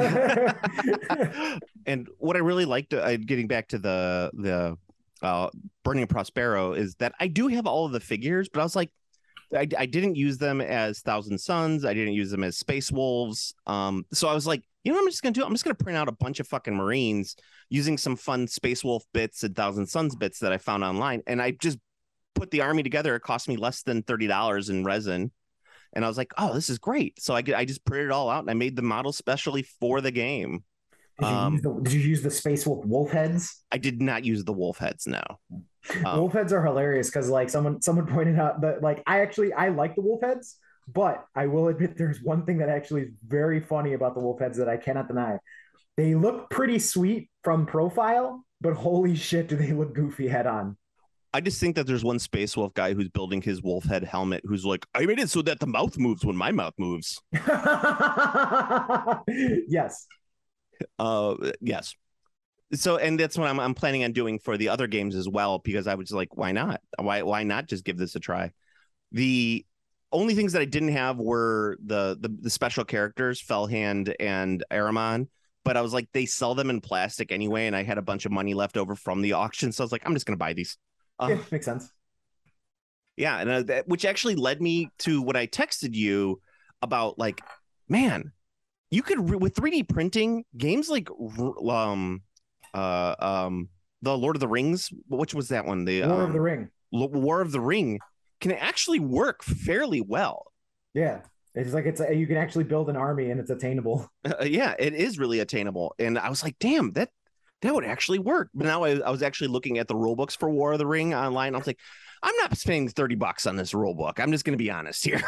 B: And what I really liked, uh, getting back to the the uh, Burning Prospero, is that I do have all of the figures, but I was like, I, I didn't use them as Thousand Suns. I didn't use them as Space Wolves. Um, so I was like, you know what I'm just gonna do? I'm just gonna print out a bunch of fucking Marines using some fun Space Wolf bits and Thousand Suns bits that I found online, and I just put the army together. It cost me less than thirty dollars in resin. And I was like, oh, this is great. So I, I just printed it all out and I made the model specially for the game.
C: Did you,
B: Um,
C: use the, did you use the Space Wolf wolf heads?
B: I did not use the wolf heads, no. Um,
C: Wolf heads are hilarious because like someone someone pointed out that like I actually I like the wolf heads, but I will admit there's one thing that actually is very funny about the wolf heads that I cannot deny. They look pretty sweet from profile, but holy shit, do they look goofy head on.
B: I just think that there's one Space Wolf guy who's building his wolf head helmet who's like, I made it so that the mouth moves when my mouth moves.
C: Yes.
B: Uh, yes. So, and that's what I'm I'm planning on doing for the other games as well, because I was like, why not? Why why not just give this a try? The only things that I didn't have were the the, the special characters, Fellhand and Aramon. But I was like, they sell them in plastic anyway, and I had a bunch of money left over from the auction, so I was like, I'm just gonna buy these. Uh,
C: Yeah, makes sense.
B: yeah, and uh, that, which actually led me to what I texted you about, like, man, you could re- with three D printing games like um uh um the Lord of the Rings, which was that one, the
C: War
B: um,
C: of the Ring.
B: War of the Ring, can actually work fairly well.
C: Yeah, it's like it's a, you can actually build an army and it's attainable.
B: Uh, yeah, it is really attainable, and I was like, damn, that that would actually work. But now I, I was actually looking at the rule books for War of the Ring online. I was like, I'm not spending thirty bucks on this rule book. I'm just going to be honest here.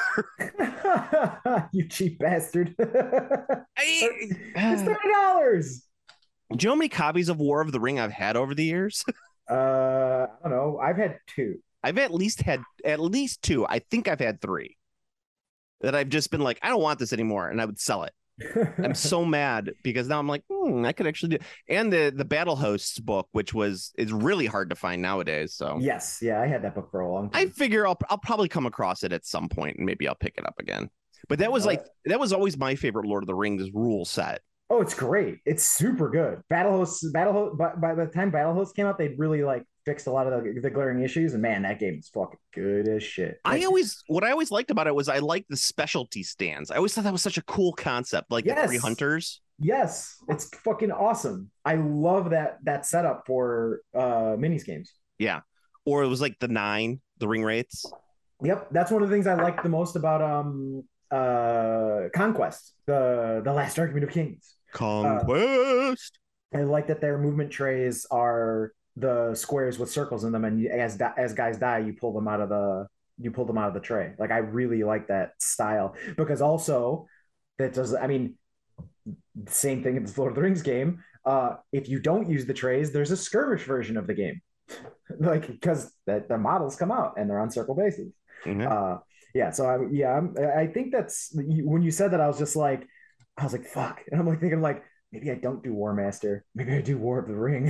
C: You cheap bastard.
B: I,
C: It's thirty dollars.
B: do you know how many copies of War of the Ring I've had over the years?
C: Uh, I don't know. I've had two.
B: I've at least had at least two. I think I've had three that I've just been like, I don't want this anymore, and I would sell it. I'm so mad because now I'm like, hmm, I could actually do. And the the Battle Hosts book, which was is really hard to find nowadays. So
C: Yes, yeah, I had that book for a long time.
B: I figure I'll I'll probably come across it at some point, and maybe I'll pick it up again. But that was
C: Uh,
B: like that was always my favorite Lord of the Rings rule set.
C: Oh, it's great. It's super good. Battle Hosts, Battle Host, by, by the time Battle Hosts came out, they'd really like fixed a lot of the, the glaring issues. And man, that game is fucking good as shit.
B: I
C: Like,
B: always what I always liked about it was I liked the specialty stands. I always thought that was such a cool concept, like the three
C: Yes.
B: hunters.
C: yes, it's fucking awesome. I love that that setup for uh minis games.
B: Yeah. Or it was like the nine, the ring rates.
C: Yep, that's one of the things I like the most about um uh Conquest, the the Last Argument of Kings.
B: Conquest.
C: I like that their movement trays are the squares with circles in them, and you, as as guys die, you pull them out of the you pull them out of the tray. Like I really like that style because also that does. I mean, same thing in the Lord of the Rings game. Uh, if you don't use the trays, there's a skirmish version of the game, like because the, the models come out and they're on circle bases.
B: Mhm.
C: Uh, yeah, so I yeah, I'm, I think that's when you said that I was just like, I was like, fuck, and I'm like thinking like maybe I don't do War Master, maybe I do War of the Ring.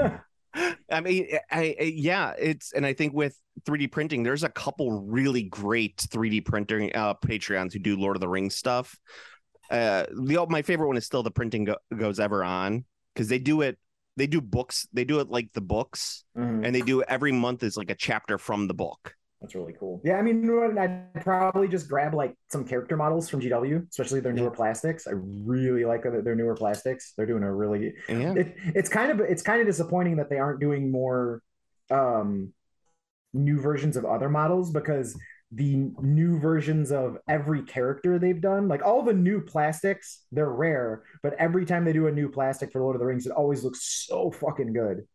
B: I mean, I, I yeah, it's and I think with three D printing, there's a couple really great three D printing uh, Patreons who do Lord of the Rings stuff. Uh, the my favorite one is still the Printing Go- Goes Ever On because they do it. They do books. They do it like the books,
C: Mhm.
B: and they do every month is like a chapter from the book.
C: That's really cool. Yeah, I mean, I'd probably just grab like some character models from G W, especially their newer
B: Yeah.
C: plastics. I really like their, their newer plastics. They're doing a really.
B: Yeah.
C: It, it's kind of it's kind of disappointing that they aren't doing more um, new versions of other models because the new versions of every character they've done, like all the new plastics, they're rare, but every time they do a new plastic for Lord of the Rings, it always looks so fucking good.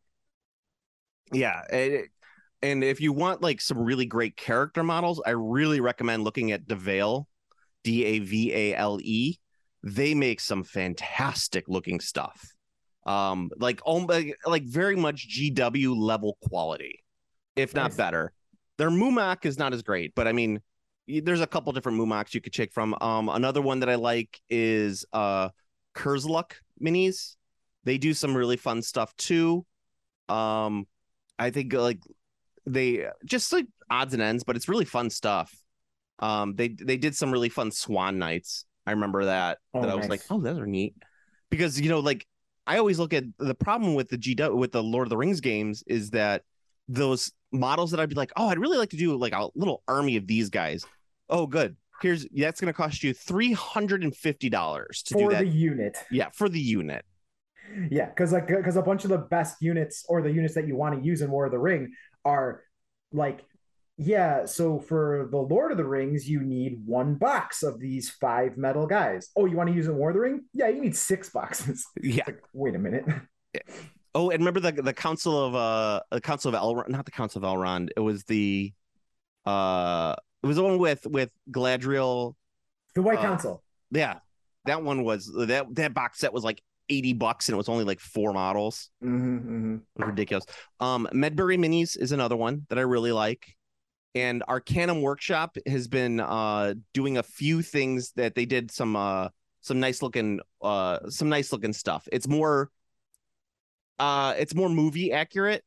B: Yeah. It, and if you want like some really great character models, I really recommend looking at DeVale, D A V A L E. They make some fantastic looking stuff. Um, like um, like like very much G W level quality, if not
C: Nice.
B: better. Their Mumak is not as great, but I mean, y- there's a couple different Mumaks you could check from. Um, another one that I like is uh Kurzluck minis. They do some really fun stuff too. Um, I think like they just like odds and ends, but it's really fun stuff. Um, they they did some really fun Swan Nights. I remember that.
C: Oh,
B: that I was
C: nice.
B: like, oh, those are neat. Because you know, like I always look at the problem with the G W with the Lord of the Rings games is that those models that I'd be like, oh, I'd really like to do like a little army of these guys. Oh, good. Here's that's going to cost you three hundred and fifty dollars to
C: For
B: do that.
C: the unit.
B: Yeah, for the unit.
C: Yeah, because like because a bunch of the best units or the units that you want to use in War of the Ring are like, yeah, so for the Lord of the Rings, you need one box of these five metal guys. Oh, you want to use in War of the Ring? Yeah, you need six boxes.
B: Yeah.
C: It's like, wait a minute.
B: Oh, and remember the the Council of uh the Council of Elrond, not the Council of Elrond. It was the uh it was the one with with Galadriel.
C: The White
B: Uh,
C: Council.
B: Yeah, that one was that that box set was like eighty bucks and it was only like four models.
C: Mm-hmm, mm-hmm.
B: It was ridiculous. Um, Medbury Minis is another one that I really like. And Arcanum Workshop has been uh doing a few things that they did some uh some nice looking uh some nice looking stuff. It's more uh, it's more movie accurate.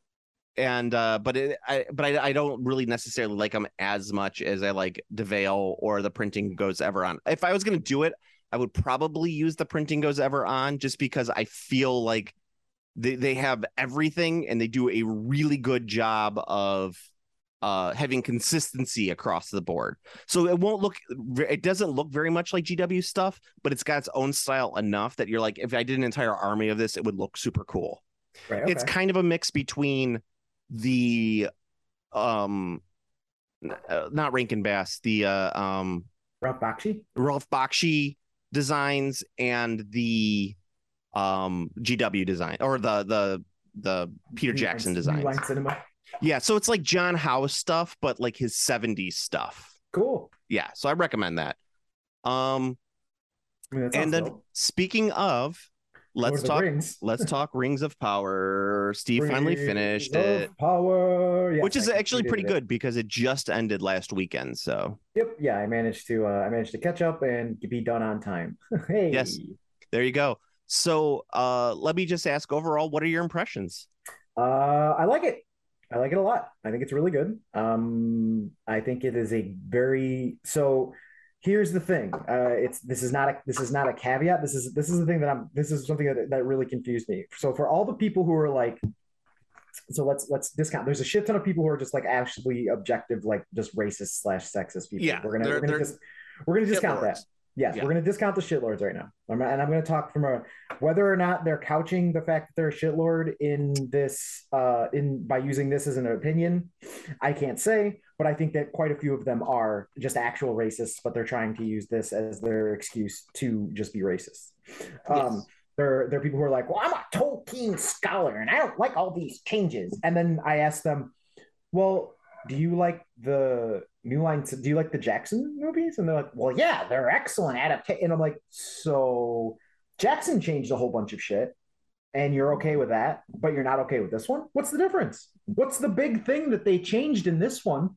B: And uh, but it, I but I, I don't really necessarily like them as much as I like DeVale or The Printing Goes Ever On. If I was gonna do it, I would probably use The Printing Goes Ever On, just because I feel like they they have everything and they do a really good job of uh having consistency across the board. So it won't look it doesn't look very much like G W stuff, but it's got its own style enough that you're like, if I did an entire army of this, it would look super cool.
C: Right, okay.
B: It's kind of a mix between the um uh, not Rankin Bass, the uh um
C: Ralph Bakshi
B: Ralph Bakshi designs and the um G W design, or the the the Peter
C: New
B: Jackson
C: Line-
B: designs.
C: New Line Cinema.
B: Yeah, so it's like John Howe stuff, but like his seventies stuff.
C: Cool.
B: Yeah, so I recommend that. Um
C: I mean, that
B: and
C: sounds
B: then
C: dope.
B: speaking of,
C: Lord
B: let's
C: of the
B: talk
C: Rings.
B: let's talk Rings of Power. Steve finally
C: Rings
B: finished
C: of
B: it.
C: Power. Yes,
B: Which is
C: I
B: actually
C: completed
B: pretty
C: it.
B: good because it just ended last weekend. So
C: Yep. Yeah, I managed to. Uh, I managed to catch up and be done on time. Hey.
B: Yes. there you go. So uh, let me just ask overall, what are your impressions?
C: Uh, I like it. I like it a lot. I think it's really good. Um, I think it is a very so. Here's the thing. Uh, it's this is not a this is not a caveat. This is this is the thing that I'm. This is something that that really confused me. So for all the people who are like, so let's let's discount. There's a shit ton of people who are just like actually objective, like just racist slash sexist people.
B: Yeah,
C: we're gonna
B: they're-
C: we're gonna
B: they're
C: just we're gonna discount that.
B: shitlords.
C: Yes,
B: Yeah.
C: we're going to discount the shitlords right now. I'm, and I'm going to talk from a whether or not they're couching the fact that they're a shitlord in this uh, in by using this as an opinion. I can't say, but I think that quite a few of them are just actual racists, but they're trying to use this as their excuse to just be racist. Um,
B: Yes.
C: There, there are people who are like, "Well, I'm a Tolkien scholar, and I don't like all these changes." And then I ask them, "Well, do you like the New Line? Do you like the Jackson movies?" And they're like, "Well, yeah, they're excellent adaptation." And I'm like, "So Jackson changed a whole bunch of shit, and you're okay with that, but you're not okay with this one? What's the difference? What's the big thing that they changed in this one?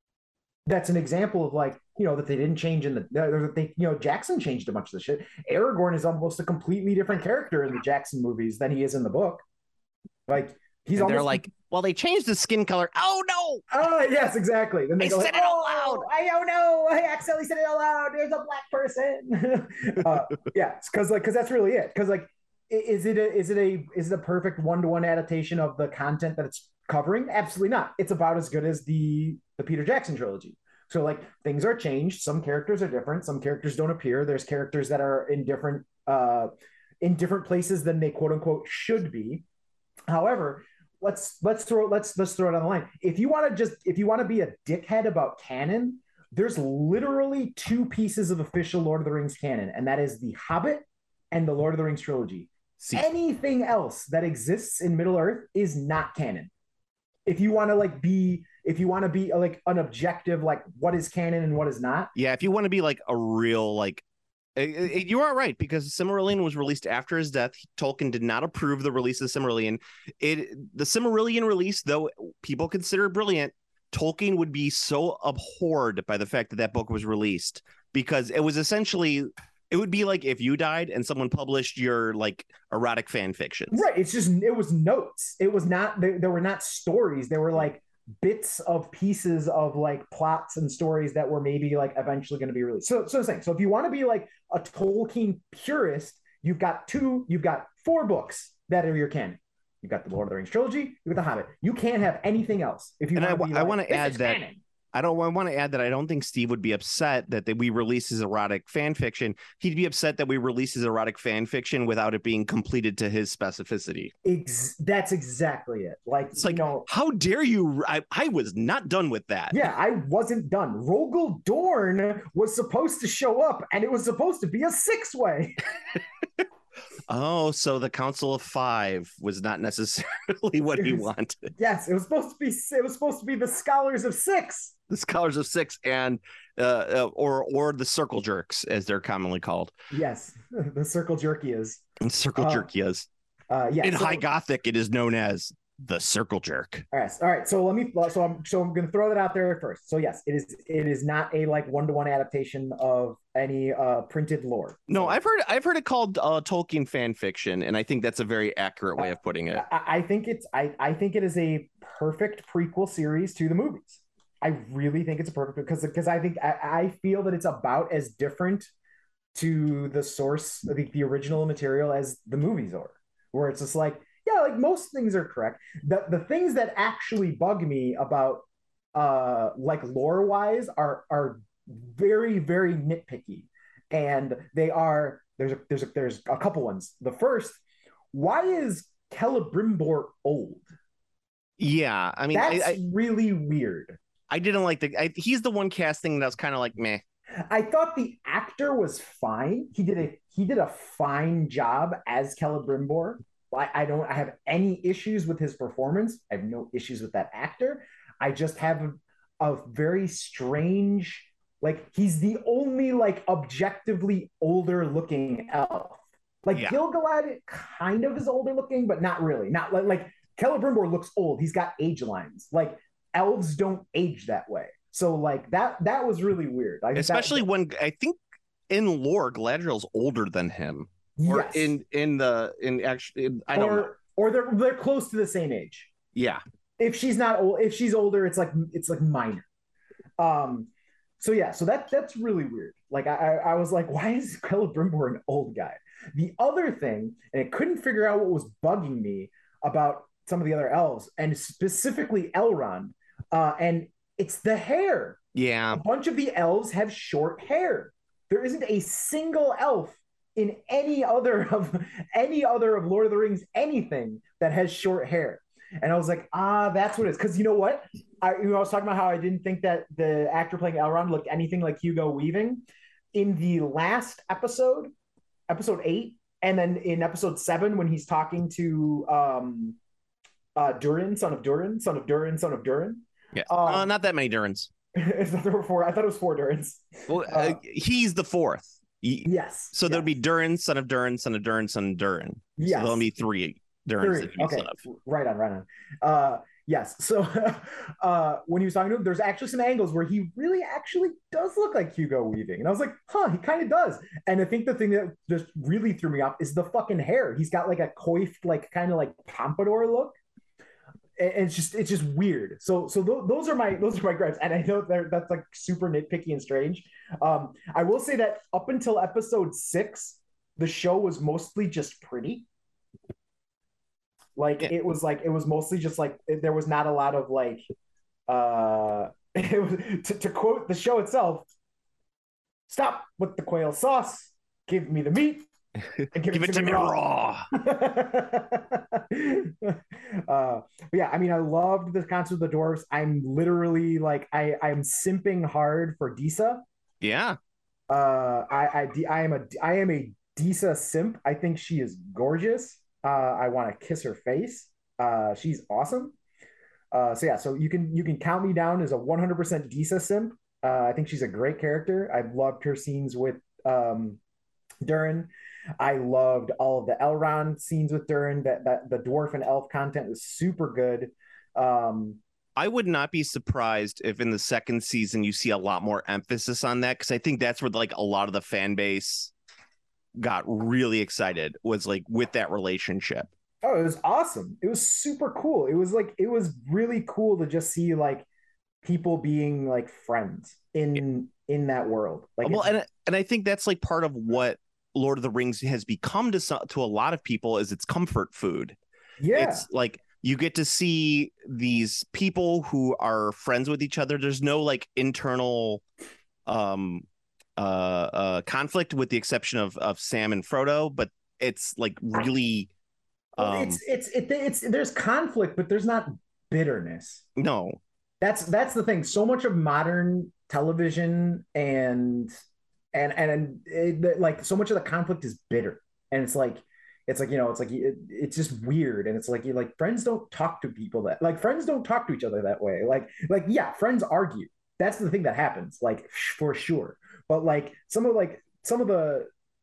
C: That's an example of like, you know, that they didn't change in the they, you know, Jackson changed a bunch of the shit. Aragorn is almost a completely different character in the Jackson movies than he is in the book. Like." He's
B: And
C: almost
B: they're like, well, they changed the skin color. Oh no!
C: Oh yes, exactly. Then they
B: I
C: go
B: said
C: like,
B: it out
C: "Oh,
B: loud."
C: I don't know. I accidentally said it out loud. There's a black person. uh, yeah, because like because that's really it. Because like, i- is it a is it a is it a perfect one to one adaptation of the content that it's covering? Absolutely not. It's about as good as the the Peter Jackson trilogy. So like things are changed. Some characters are different. Some characters don't appear. There's characters that are in different uh in different places than they quote unquote should be. However, let's let's throw let's let's throw it on the line. If you want to just if you want to be a dickhead about canon, there's literally two pieces of official Lord of the Rings canon, and that is the Hobbit and the Lord of the Rings trilogy.
B: See,
C: Anything else that exists in Middle Earth is not canon. If you want to like be if you want to be like an objective, like what is canon and what is not.
B: yeah, if you want to be like a real like. eh, eh, You are right, because Silmarillion was released after his death. Tolkien did not approve the release of Silmarillion. It the Silmarillion release, though people consider it brilliant, Tolkien would be so abhorred by the fact that that book was released, because it was essentially it would be like if you died and someone published your like erotic fan fictions.
C: Right. It's just it was notes. It was not there, there were not stories. They were like bits of pieces of like plots and stories that were maybe like eventually going to be released. So so I'm saying, so if you want to be like a Tolkien purist, you've got two, you've got four books that are your canon. You've got the Lord of the Rings trilogy, you've got the Hobbit. You can't have anything else if you
B: And I,
C: want to
B: wa-
C: be
B: I
C: like,
B: want to
C: "This
B: add
C: is
B: that
C: canon."
B: I don't I want to add that I don't think Steve would be upset that they, we release his erotic fan fiction. He'd be upset that we release his erotic fan fiction without it being completed to his specificity.
C: Ex- that's exactly it. Like,
B: It's like,
C: you know,
B: how dare you? I, I was not done with that.
C: yeah, I wasn't done. Rogel Dorn was supposed to show up, and it was supposed to be a six-way.
B: Oh, so the Council of Five was not necessarily what he wanted.
C: Yes, it was supposed to be. It was supposed to be the Scholars of Six.
B: The Scholars of Six and uh, uh or or the Circle Jerks, as they're commonly called.
C: Yes, the circle jerky is.
B: And Circle
C: Uh,
B: Jerkias.
C: Uh, yeah,
B: In
C: so-
B: High Gothic, it is known as the circle jerk.
C: All right, all right. So let me. So I'm. So I'm going to throw that out there first. So yes, it is. It is not a like one to one adaptation of any uh printed lore.
B: No,
C: So,
B: I've heard I've heard it called uh, Tolkien fan fiction, and I think that's a very accurate way of putting it.
C: I, I think it's. I I think it is a perfect prequel series to the movies. I really think it's a perfect because because I think I, I feel that it's about as different to the source, the, the original material as the movies are, where it's just like. Yeah, like most things are correct. The the things that actually bug me about uh like lore wise are are very, very nitpicky. And they are there's a there's a there's a couple ones. The first, why is Celebrimbor old?
B: Yeah, I mean
C: That's
B: I, I,
C: really weird.
B: I didn't like the I, he's the one casting that's kind of like meh.
C: I thought the actor was fine. He did a he did a fine job as Celebrimbor. I, I don't I have any issues with his performance. I have no issues with that actor. I just have a, a very strange, like he's the only like objectively older looking elf. Like
B: Yeah.
C: Gil-galad kind of is older looking, but not really. Not like like Celebrimbor looks old. He's got age lines. Like elves don't age that way. So like that that was really weird. I,
B: Especially
C: that,
B: when I think in lore Galadriel's older than him. Or
C: yes.
B: in in the in actually in, I don't
C: or,
B: know.
C: Or they're they're close to the same age.
B: Yeah.
C: If she's not old, if she's older, it's like it's like minor. Um, so yeah, so that that's really weird. Like I I was like, why is Celebrimbor an old guy? The other thing, and I couldn't figure out what was bugging me about some of the other elves, and specifically Elrond, uh, and it's the hair.
B: Yeah.
C: A bunch of the elves have short hair. There isn't a single elf in any other of any other of Lord of the Rings anything that has short hair. And I was like, ah, that's what it is. Because you know what? I, you know, I was talking about how I didn't think that the actor playing Elrond looked anything like Hugo Weaving. In the last episode, episode eight, and then in episode seven, when he's talking to um, uh, Durin, son of Durin, son of Durin, son of Durin.
B: Yeah.
C: Um,
B: uh, not that many Durins.
C: there were four. I thought it was four Durins.
B: Well, uh,
C: Uh,
B: he's the fourth. He-
C: yes.
B: So
C: yes.
B: there'd be Durin, son of Durin, son of Durin, son of Durin.
C: Yes.
B: So there'll be three Durins.
C: Three. Okay. Right on, right on. Uh, yes. So uh, when he was talking to him, there's actually some angles where he really actually does look like Hugo Weaving. And I was like, huh, he kind of does. And I think the thing that just really threw me off is the fucking hair. He's got like a coiffed, like kind of like pompadour look. And it's just it's just weird. So so th- those are my those are my gripes, and I know that that's like super nitpicky and strange. Um, I will say that up until episode six, the show was mostly just pretty. Like
B: Yeah.
C: it was like it was mostly just like there was not a lot of like uh it was, to, to quote the show itself, stop with the quail sauce, give me the meat. And
B: give, give it to, me raw.
C: uh, yeah, I mean, I loved the concept of the dwarves. I'm literally like, I I'm simping hard for Disa.
B: Yeah.
C: Uh, I I I am a I am a Disa simp. I think she is gorgeous. Uh, I want to kiss her face. Uh, she's awesome. Uh, so yeah, so you can you can count me down as a one hundred percent Disa simp. Uh, I think she's a great character. I've loved her scenes with um, Durin. I loved all of the Elrond scenes with Durin. That that the dwarf and elf content was super good. Um,
B: I would not be surprised if in the second season you see a lot more emphasis on that, because I think that's where like a lot of the fan base got really excited, was like with that relationship.
C: Oh, it was awesome. It was super cool. It was like it was really cool to just see like people being like friends in in that world. Like
B: Well,
C: it's-
B: and and I think that's like part of what Lord of the Rings has become to some, to a lot of people, is its comfort food.
C: yeah,
B: It's like you get to see these people who are friends with each other. There's no like internal um uh uh conflict, with the exception of of Sam and Frodo, but it's like really
C: well,
B: um
C: it's it's it, it's there's conflict, but there's not bitterness.
B: no.
C: That's that's the thing. So much of modern television and and and it, like so much of the conflict is bitter, and it's like it's like you know it's like it, it's just weird, and it's like you like friends don't talk to people that like friends don't talk to each other that way. Like like yeah, friends argue. That's the thing that happens, like for sure. But like some of like some of the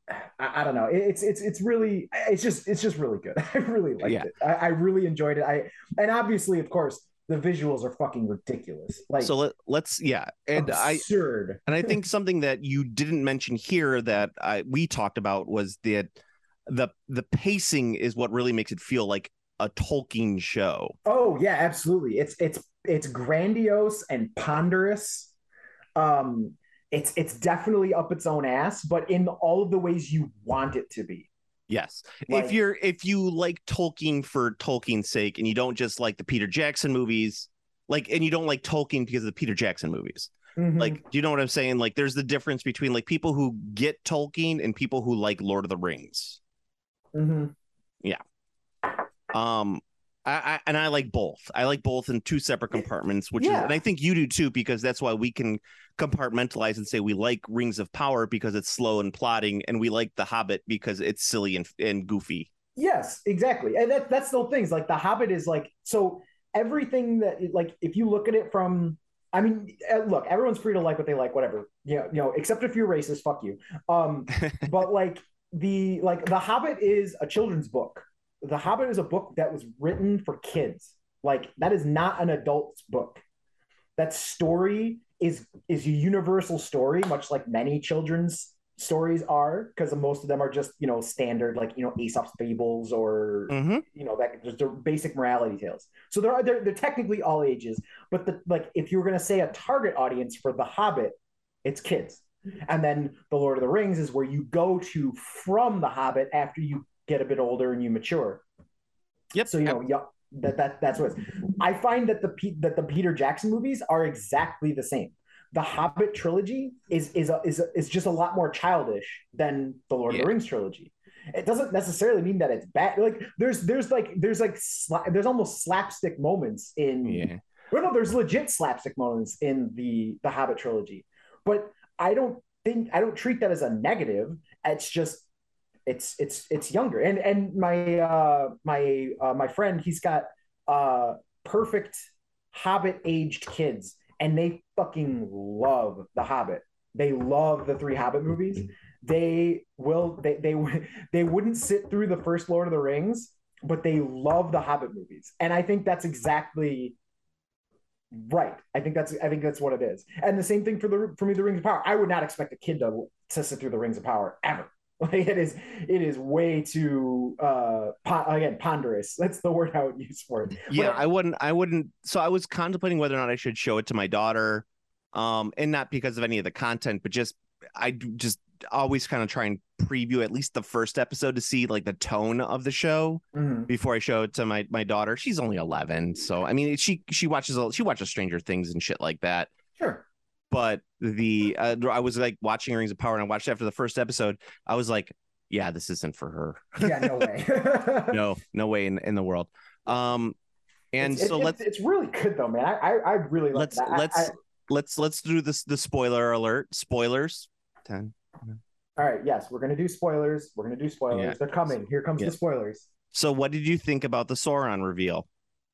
C: I, I don't know. It's it's it's really it's just it's just really good. I really liked
B: Yeah.
C: it. I, I really enjoyed it. I and obviously, of course, the visuals are fucking ridiculous. Like
B: So let, let's yeah, and I
C: absurd.
B: and I think something that you didn't mention here that I we talked about was that the the pacing is what really makes it feel like a Tolkien show.
C: Oh yeah, absolutely. It's it's it's grandiose and ponderous. Um, it's it's definitely up its own ass, but in all of the ways you want it to be.
B: Yes.
C: Like-
B: if you're if you like Tolkien for Tolkien's sake and you don't just like the Peter Jackson movies, like and you don't like Tolkien because of the Peter Jackson movies.
C: Mhm.
B: Like, do you know what I'm saying? Like there's the difference between like people who get Tolkien and people who like Lord of the Rings.
C: Mhm.
B: Um I, I and I like both. I like both in two separate compartments, which
C: Yeah.
B: is and I think you do too, because that's why we can compartmentalize and say we like Rings of Power because it's slow and plotting, and we like The Hobbit because it's silly and, and goofy.
C: Yes, exactly. And that that's the things like The Hobbit is like so everything that like if you look at it from I mean uh, look, everyone's free to like what they like, whatever. You know, you know, except if you're racist, fuck you. Um but like the like The Hobbit is a children's book. The Hobbit is a book that was written for kids. Like that is not an adult's book. That story is is a universal story, much like many children's stories are, because most of them are just you know standard, like you know Aesop's fables or
B: Mhm.
C: you know that just the basic morality tales. So they're they're, they're technically all ages, but the like if you were going to say a target audience for The Hobbit, it's kids. And then The Lord of the Rings is where you go to from The Hobbit after you get a bit older and you mature.
B: Yep.
C: So you know, yeah, that that that's what it's. I find that the that the Peter Jackson movies are exactly the same. The Hobbit trilogy is is a, is a, is just a lot more childish than the Lord
B: Yeah.
C: of the Rings trilogy. It doesn't necessarily mean that it's bad. Like there's there's like there's like sla- there's almost slapstick moments in.
B: Yeah.
C: Well, no, there's legit slapstick moments in the the Hobbit trilogy, but I don't think I don't treat that as a negative. It's just it's it's it's younger, and and my uh my uh, my friend, he's got uh perfect Hobbit aged kids, and they fucking love the Hobbit. They love the three Hobbit movies. They will they they they wouldn't sit through the first Lord of the Rings, but they love the Hobbit movies, and I think that's exactly right. I think that's I think that's what it is. And the same thing for the for me, the Rings of Power. I would not expect a kid to to sit through the Rings of Power ever. Like it is, it is way too uh po- again ponderous. That's the word I would use for it.
B: Yeah,
C: But
B: I wouldn't I wouldn't so I was contemplating whether or not I should show it to my daughter. Um, and not because of any of the content, but just I do just always kind of try and preview at least the first episode to see like the tone of the show
C: Mhm.
B: before I show it to my my daughter. She's only eleven, so I mean she she watches she watches Stranger Things and shit like that.
C: Sure.
B: But the uh, I was like watching Rings of Power, and I watched after the first episode. I was like, yeah, this isn't for her.
C: Yeah, no way.
B: No, no way in, in the world. Um, and
C: It's,
B: so
C: it,
B: let's
C: it's really good though, man. I I, I really like
B: let's
C: that. I-
B: let's
C: I-
B: let's let's do this the spoiler alert. Spoilers. ten.
C: all right. Yes, we're gonna do spoilers. We're gonna do spoilers.
B: Yeah.
C: They're coming. Here comes
B: Yeah.
C: the spoilers.
B: So what did you think about the Sauron reveal?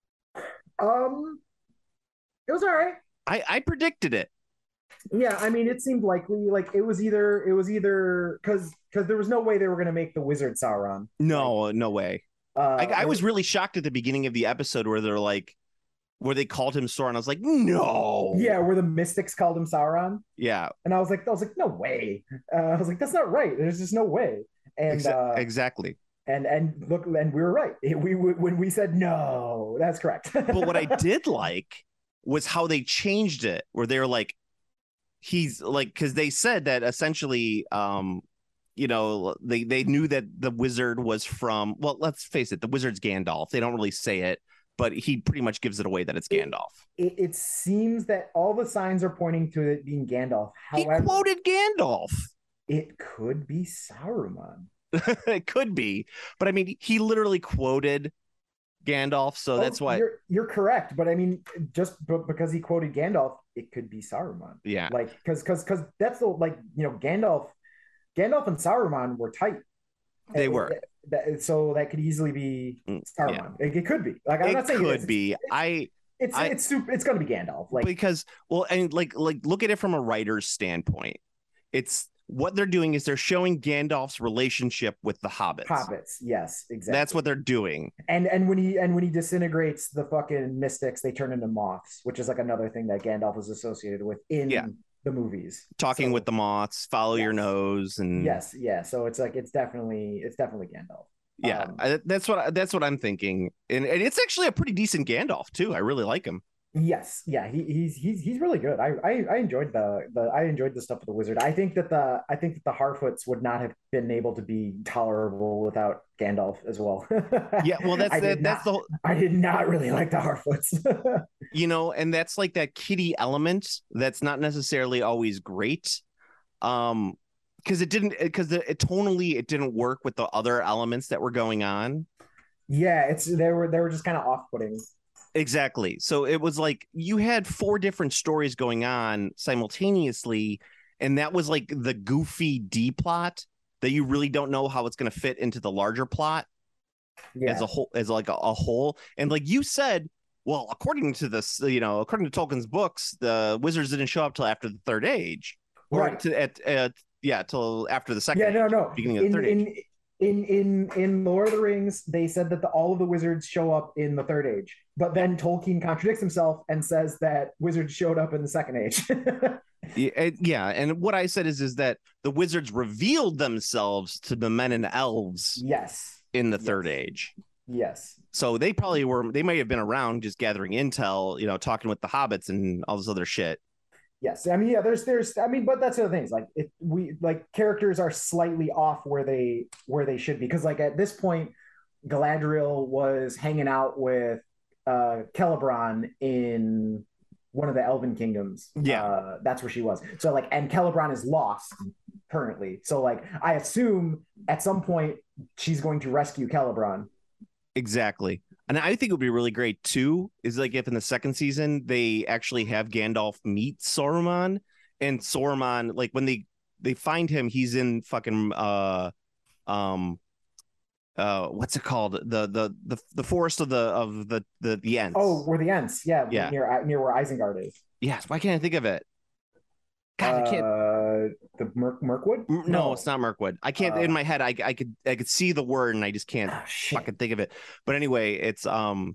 C: Um, it was all right.
B: I I predicted it.
C: Yeah, I mean, it seemed likely. Like it was either it was either because because there was no way they were gonna make the wizard Sauron.
B: No, no way.
C: Uh,
B: I, I was really shocked at the beginning of the episode where they're like, where they called him Sauron. I was like, no.
C: yeah, where the mystics called him Sauron.
B: Yeah.
C: And I was like, I was like, no way. Uh, I was like, that's not right. There's just no way. And
B: Exa-
C: uh,
B: exactly.
C: and and look, and we were right. We when we said no, that's correct.
B: But what I did like was how they changed it, where they were like, he's like, because they said that essentially, um, you know, they they knew that the wizard was from. Well, let's face it, the wizard's Gandalf. They don't really say it, but he pretty much gives it away that it's Gandalf.
C: it, it seems that all the signs are pointing to it being Gandalf.
B: He
C: However,
B: quoted Gandalf.
C: it could be Saruman.
B: It could be, but I mean, he literally quoted Gandalf, so that's
C: Oh,
B: why.
C: you're you're correct. But I mean, just b- because he quoted Gandalf, it could be Saruman.
B: Yeah,
C: Like because because because that's the like you know Gandalf, Gandalf and Saruman were tight.
B: they
C: And
B: were.
C: That, so that could easily be
B: Mm,
C: Saruman. It, it could be. Like I'm
B: It
C: not saying
B: could
C: it is.
B: be. I
C: It's
B: I-
C: it's super. It's gonna be Gandalf. Like
B: because well, and like like look at it from a writer's standpoint. It's what they're doing is they're showing Gandalf's relationship with the hobbits.
C: Hobbits, yes, exactly.
B: That's what they're doing.
C: And and when he and when he disintegrates the fucking mystics, they turn into moths, which is like another thing that Gandalf is associated with in
B: Yeah.
C: the movies.
B: Talking
C: So,
B: with the moths, follow your
C: yes.
B: nose, and
C: yes, yeah. So it's like it's definitely it's definitely Gandalf.
B: yeah,
C: Um,
B: I, that's what I, that's what I'm thinking, and, and it's actually a pretty decent Gandalf too. I really like him.
C: Yes, yeah, he, he's he's he's really good. I, I I enjoyed the the I enjoyed the stuff with the wizard. I think that the I think that the Harfoots would not have been able to be tolerable without Gandalf as well.
B: Yeah, well, that's
C: I
B: that,
C: did
B: that's
C: not,
B: the whole,
C: I did not really like the Harfoots.
B: you know, and that's like that kitty element that's not necessarily always great, um, because it didn't because it, it tonally it didn't work with the other elements that were going on.
C: Yeah, it's they were they were just kind of off-putting.
B: Exactly. So it was like you had four different stories going on simultaneously, and that was like the goofy D plot that you really don't know how it's going to fit into the larger plot
C: Yeah.
B: as a whole, as like a, a whole. And like you said, well, according to this, you know, according to Tolkien's books, the wizards didn't show up till after the Third Age, or
C: Right.
B: to, at, at yeah, till after the second.
C: Yeah, no,
B: age,
C: no.
B: beginning of the
C: In,
B: Third
C: in,
B: Age.
C: in in in Lord of the Rings, they said that the, all of the wizards show up in the Third Age, but then Tolkien contradicts himself and says that wizards showed up in the Second Age.
B: Yeah, and- yeah, and what I said is is that the wizards revealed themselves to the men and elves
C: Yes,
B: in the Third
C: Yes.
B: Age.
C: yes,
B: So they probably were, they may have been around just gathering intel, you know, talking with the hobbits and all this other shit.
C: yes. I mean, yeah. There's, there's. I mean, but that's the other things. Like, it, we like characters are slightly off where they where they should be because, like, at this point, Galadriel was hanging out with uh Celebron in one of the Elven kingdoms.
B: Yeah.
C: Uh, that's where she was. So, like, and Celebron is lost currently. So, like, I assume at some point she's going to rescue Celebron.
B: Exactly. And I think it would be really great too, is like if in the second season they actually have Gandalf meet Saruman, and Saruman, like when they they find him, he's in fucking uh um uh what's it called? The the the the forest of the of the the the Ents.
C: Oh, where the Ents? Yeah,
B: Yeah.
C: near near where Isengard is.
B: Yes, why can't I think of it? God, I can't.
C: Uh, the Mirk Mirkwood?
B: M- No, it's not Mirkwood. I can't.
C: Uh,
B: in my head, I I could I could see the word, and I just can't
C: Oh, shit.
B: fucking think of it. But anyway, it's um,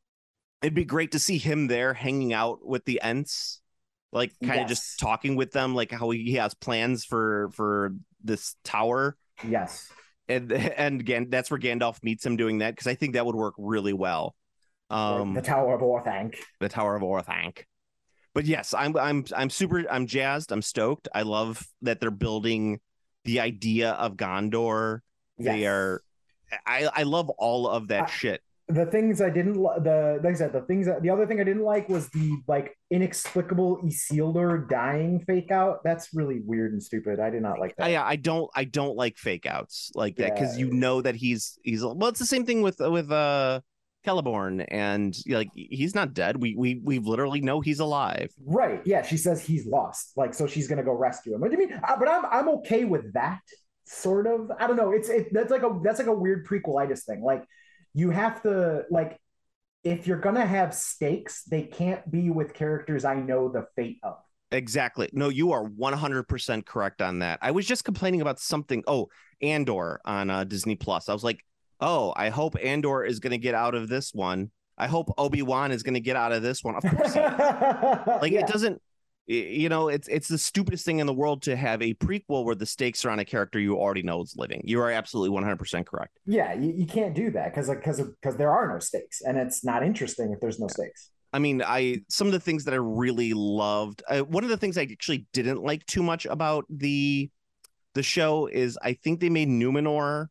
B: it'd be great to see him there, hanging out with the Ents, like kind of
C: Yes.
B: just talking with them, like how he has plans for for this tower,
C: Yes.
B: and and again, that's where Gandalf meets him doing that because I think that would work really well. Um,
C: the Tower of Orthanc.
B: the Tower of Orthanc. But yes, I'm I'm I'm super I'm jazzed. I'm stoked. I love that they're building the idea of Gondor. They
C: Yes.
B: are I I love all of that
C: I-
B: shit.
C: The things I didn't li- the like I said, the things that the other thing I didn't like was the like inexplicable Isildur dying fake out. That's really weird and stupid. I did not like that.
B: I I don't I don't like fake outs like that because
C: Yeah.
B: you know that he's he's well, it's the same thing with with uh Celeborn, and like he's not dead. We we we literally know he's alive.
C: Right. Yeah. She says he's lost. Like, so she's gonna go rescue him. What do you mean? Uh, But I'm I'm okay with that. Sort of. I don't know. It's it that's like a that's like a weird prequelitis thing. Like, you have to like if you're gonna have stakes, they can't be with characters I know the fate of.
B: Exactly. No, you are one hundred percent correct on that. I was just complaining about something. Oh, Andor on uh, Disney Plus. I was like, oh, I hope Andor is going to get out of this one. I hope Obi-Wan is going to get out of this one. Of course, he is. Like
C: Yeah.
B: it doesn't. y- You know, it's it's the stupidest thing in the world to have a prequel where the stakes are on a character you already know is living. You are absolutely one hundred percent correct.
C: Yeah, you, you can't do that because because because there are no stakes, and it's not interesting if there's no stakes.
B: I mean, I some of the things that I really loved. Uh, one of the things I actually didn't like too much about the the show is I think they made Numenor.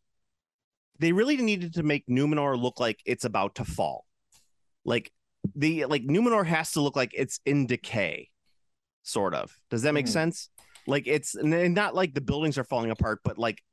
B: They really needed to make Numenor look like it's about to fall. Like the like Numenor has to look like it's in decay, sort of. Does that make
C: Mhm.
B: sense? Like it's n- not like the buildings are falling apart, but like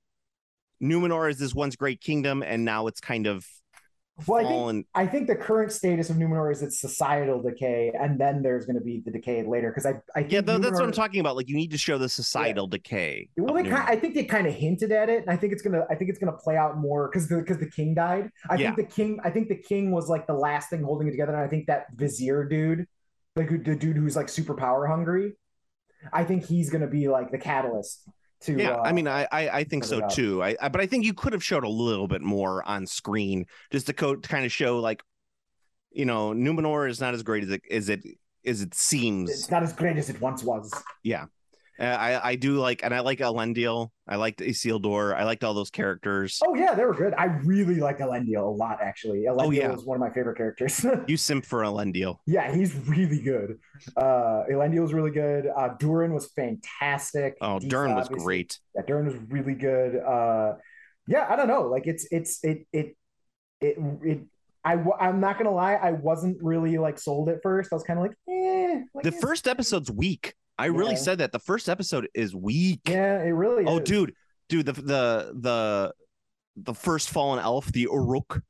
B: Numenor is this once great kingdom, and now it's kind of
C: Well, I think
B: fallen.
C: I think the current status of Numenor is its societal decay, and then there's going to be the decay later. Because I, I think
B: Yeah, th- that's what I'm
C: Numenor-
B: talking about. Like you need to show the societal decay.
C: Well,
B: of
C: they kind,
B: Numenor.
C: I think they kind of hinted at it, and I think it's gonna. I think it's gonna play out more because the because the king died. I
B: Yeah.
C: think the king. I think the king was like the last thing holding it together, and I think that vizier dude, like who- the dude who's like super power hungry, I think he's gonna be like the catalyst to
B: Yeah,
C: uh,
B: I mean, I I, I think
C: set
B: so
C: it up.
B: too. I, I but I think you could have showed a little bit more on screen just to, co- to kind of show like, you know, Numenor is not as great as it as it as it
C: it's
B: seems.
C: not as great as it once was.
B: Yeah. Uh, I I do like, and I like Elendil. I liked Isildur. I liked all those characters.
C: Oh yeah, they were good. I really liked Elendil a lot, actually. Elendil
B: Oh, yeah.
C: was one of my favorite characters.
B: You simp for Elendil.
C: Yeah, he's really good. Uh, Elendil was really good. Uh, Durin was fantastic.
B: Oh,
C: Disa,
B: Durin was
C: obviously.
B: great.
C: Yeah, Durin was really good. Uh, yeah, I don't know. Like it's it's it it it it. I I'm not gonna lie. I wasn't really like sold at first. I was kind of like, eh. Like,
B: The
C: eh.
B: first episode's weak. I really
C: Yeah.
B: said that. The first episode is weak.
C: Yeah, it really.
B: Oh,
C: is.
B: dude, dude, the the the the first fallen elf, the Uruk.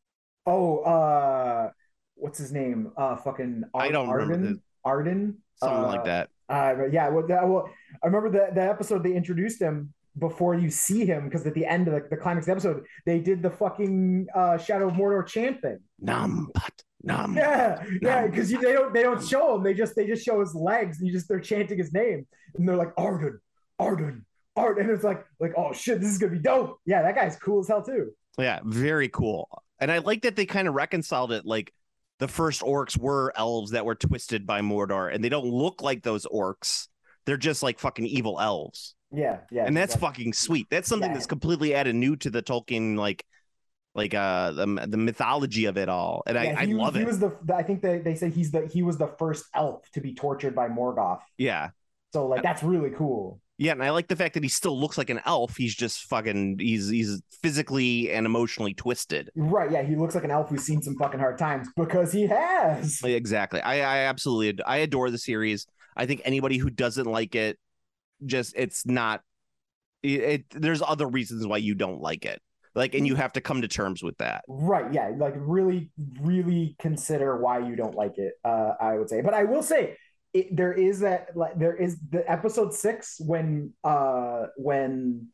C: Oh, uh, what's his name? Uh, fucking. Ar-
B: I don't remember
C: Arden.
B: the-
C: Arden.
B: Something
C: Uh,
B: like that.
C: Uh, but yeah, well, that, well, I remember the, the episode they introduced him before you see him because at the end of the, the climax of the episode, they did the fucking uh, Shadow of Mordor chant thing.
B: Num but num.
C: Yeah, yeah,
B: Nom.
C: because they don't they don't show him. They just they just show his legs. And you just they're chanting his name, and they're like Arden, Arden, Arden, and it's like like oh shit, this is gonna be dope. Yeah, that guy's cool as hell too.
B: Yeah, very cool. And I like that they kind of reconciled it. Like the first orcs were elves that were twisted by Mordor, and they don't look like those orcs. They're just like fucking evil elves.
C: Yeah, yeah,
B: And that's
C: exactly.
B: fucking sweet. That's something
C: Yeah.
B: that's completely added new to the Tolkien, like like uh the, the mythology of it all. And
C: Yeah,
B: I, I
C: he,
B: love
C: he
B: it.
C: was the I think they, they said he's the he was the first elf to be tortured by Morgoth.
B: Yeah.
C: So like that's really cool.
B: Yeah, and I like the fact that he still looks like an elf. He's just fucking he's he's physically and emotionally twisted.
C: Right, yeah, he looks like an elf who's seen some fucking hard times because he has.
B: Exactly. I I absolutely ad- I adore the series. I think anybody who doesn't like it, just it's not it, it there's other reasons why you don't like it. Like, and you have to come to terms with that.
C: Right, yeah, like really, really consider why you don't like it. Uh, I would say, but I will say, it, there is that like there is the episode six when uh when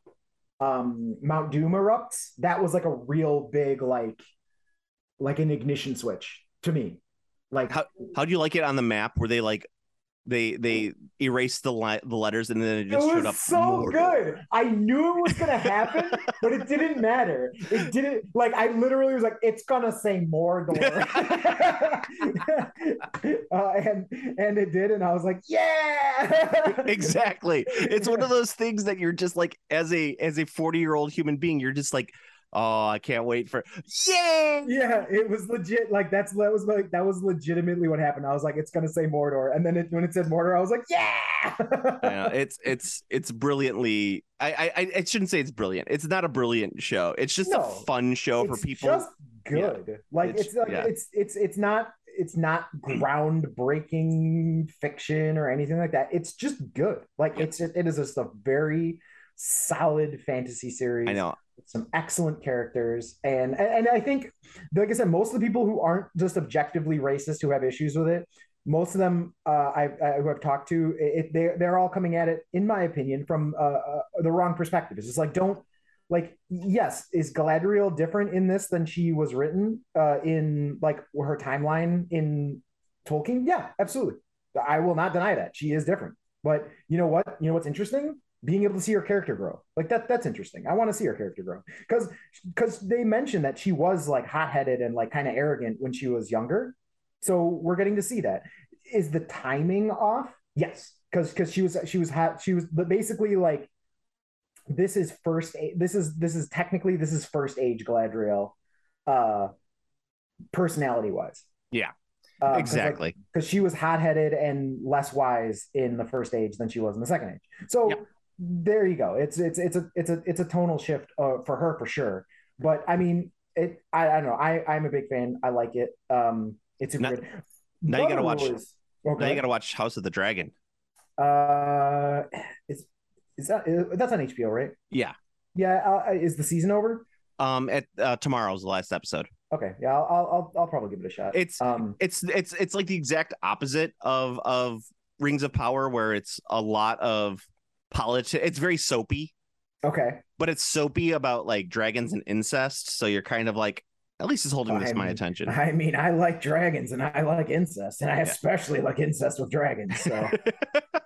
C: um Mount Doom erupts. That was like a real big like like an ignition switch to me. Like
B: How how do you like it on the map where they like they they erased the li- the letters and then it
C: it
B: just showed
C: was
B: up
C: so
B: Mordor.
C: good. I knew it was gonna happen, but it didn't matter. It didn't like I literally was like, it's gonna say Mordor. uh, and and it did, and I was like, yeah.
B: Exactly. It's one of those things that you're just like as a as a forty year old human being, you're just like, oh, I can't wait for yay.
C: Yeah, it was legit. Like that's that was like that was legitimately what happened. I was like, it's gonna say Mordor, and then it, when it said Mordor, I was like, yeah.
B: Yeah, it's it's it's brilliantly. I, I I shouldn't say it's brilliant. It's not a brilliant show. It's just
C: No,
B: a fun show for
C: It's
B: people.
C: just good. Like
B: It's-
C: it's, like
B: yeah.
C: it's it's it's not it's not groundbreaking fiction or anything like that. It's just good. Like
B: Yeah.
C: it's it is just a very solid fantasy series.
B: I know.
C: Some excellent characters, and and I think, like I said, most of the people who aren't just objectively racist who have issues with it, most of them uh, I, I who I've talked to, it, they they're all coming at it, in my opinion, from uh, uh, the wrong perspective. It's just like don't like yes, is Galadriel different in this than she was written uh, in like her timeline in Tolkien? Yeah, absolutely. I will not deny that she is different. But you know what? You know what's interesting? Being able to see her character grow, like that that's interesting. I want to see her character grow because because they mentioned that she was like hot-headed and like kind of arrogant when she was younger, so we're getting to see that. Is the timing off? Yes, because because she was she was hot she was but basically like this is first this is this is technically this is first age Galadriel uh personality wise.
B: Yeah.
C: Uh,
B: Exactly.
C: because she was hot-headed and less wise in the first age than she was in the second age. So
B: Yep.
C: there you go. It's it's it's a it's a it's a tonal shift uh, for her for sure. But I mean, it. I, I don't know. I I'm a big fan. I like it. Um, it's super
B: Now-
C: good.
B: now you gotta
C: Brother
B: watch-
C: Wars- Okay.
B: Now you got to watch House of the Dragon.
C: Uh, is is that is, that's on H B O, right?
B: Yeah.
C: Yeah. Uh, is the season over?
B: Um, at uh, tomorrow's the last episode.
C: Okay. Yeah. I'll I'll I'll, I'll probably give it a shot.
B: It's
C: um.
B: it's it's it's like the exact opposite of of Rings of Power, where it's a lot of politics. It's very soapy,
C: Okay.
B: but it's soapy about like dragons and incest. So you're kind of like, at least it's holding this
C: I
B: my
C: mean-
B: attention.
C: I mean, I like dragons and I like incest, and I
B: Yeah.
C: especially like incest with dragons. So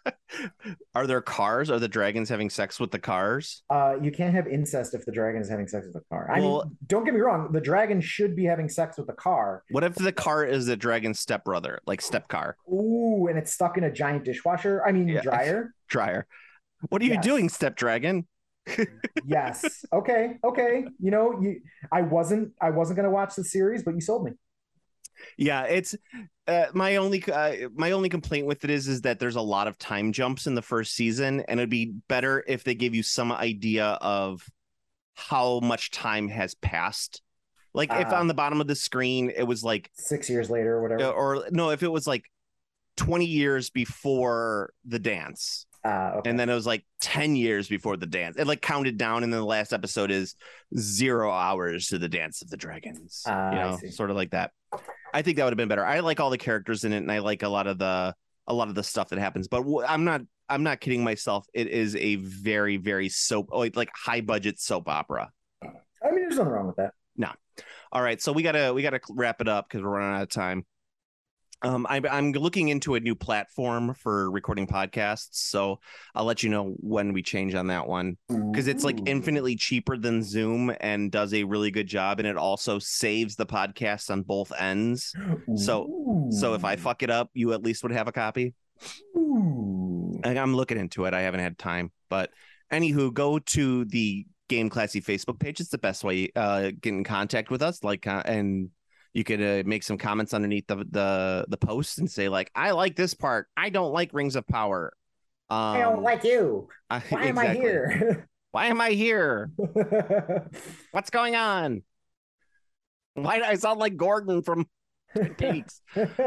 B: Are there cars? Are the dragons having sex with the cars?
C: Uh, you can't have incest if the dragon is having sex with the car. I
B: Well-
C: mean, don't get me wrong. The dragon should be having sex with the car.
B: What if the car is the dragon's stepbrother, like step car,
C: Ooh, and it's stuck in a giant dishwasher. I mean,
B: Yeah.
C: dryer.
B: dryer? What are you
C: Yes.
B: doing, step dragon?
C: Yes. Okay. Okay. You know, you. I wasn't. I wasn't gonna watch the series, but you sold me.
B: Yeah, it's uh, my only uh, my only complaint with it is is that there's a lot of time jumps in the first season, and it'd be better if they give you some idea of how much time has passed. Like if
C: Uh,
B: on the bottom of the screen it was like,
C: Six years later, or whatever.
B: or no, if it was like twenty years before the dance,
C: Uh, okay.
B: and then it was like ten years before the dance. It like counted down, and then the last episode is zero hours to the dance of the dragons.
C: Ah,
B: you
C: I
B: know,
C: see.
B: sort of like that. I think that would have been better. I like all the characters in it, and I like a lot of the a lot of the stuff that happens. But w- I'm not I'm not kidding myself. It is a very very soap like, like high budget soap opera.
C: I mean, there's nothing wrong with that.
B: All right, so we gotta we gotta wrap it up because we're running out of time. Um, I'm I'm looking into a new platform for recording podcasts, so I'll let you know when we change on that one because it's like
C: Ooh.
B: infinitely cheaper than Zoom and does a really good job, and it also saves the podcast on both ends. So so if I fuck it up, you at least would have a copy.
C: Ooh.
B: And I'm looking into it. I haven't had time, but anywho, go to the Game Classy Facebook page. It's the best way uh get in contact with us. Like uh, and you could uh, make some comments underneath the, the the post and say like, I like this part. I don't like Rings of Power. Um,
C: I don't like you.
B: I-
C: Why am I
B: exactly.
C: here?
B: Why am I here? What's going on? Why do I sound like Gordon from Twin Peaks?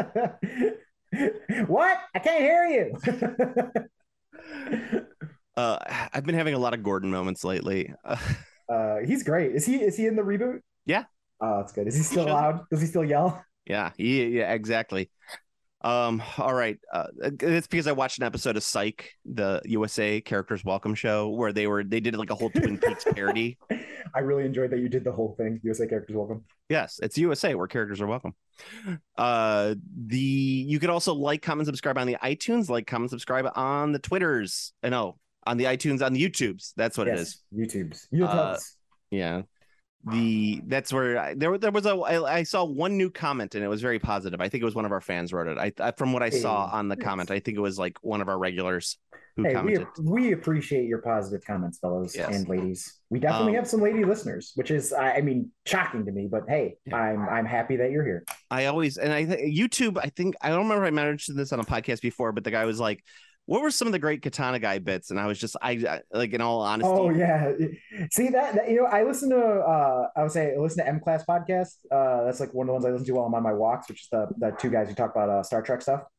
C: What? I can't hear you.
B: Uh, I've been having a lot of Gordon moments lately. Uh,
C: Uh, he's great. Is he? Is he in the reboot?
B: Yeah.
C: Oh, that's good. Is he still
B: shows
C: loud? Does he still yell?
B: yeah, yeah, yeah, exactly. Um, all right. Uh, it's because I watched an episode of Psych, the U S A Characters Welcome show, where they were they did like a whole Twin Peaks parody.
C: I really enjoyed that you did the whole thing. U S A Characters Welcome.
B: Yes, it's U S A where characters are welcome. Uh, the you could also like, comment, subscribe on the iTunes, like, comment, subscribe on the Twitters. I know on the iTunes, on the YouTubes. That's what it is.
C: Yes, YouTube's. YouTube's.
B: Yeah. The that's where I, there there was a I, I saw one new comment and it was very positive. I think it was one of our fans wrote it. I, I from what I saw
C: Hey,
B: on the comment, I think it was like one of our regulars who
C: Hey, we,
B: commented.
C: we appreciate your positive comments, fellows
B: Yes.
C: and ladies. We definitely
B: Um,
C: have some lady listeners, which is, I, I mean, shocking to me. But hey, I'm I'm happy that you're here.
B: I always and I th- YouTube. I think I don't remember if I mentioned this on a podcast before, but the guy was like, "What were some of the great Katana Guy bits?" And I was just, I, I like, in all honesty,
C: Oh yeah, see that, that you know, I listen to uh, I would say I listen to M Class podcast. Uh, that's like one of the ones I listen to while I'm on my walks, which is the the two guys who talk about uh, Star Trek stuff.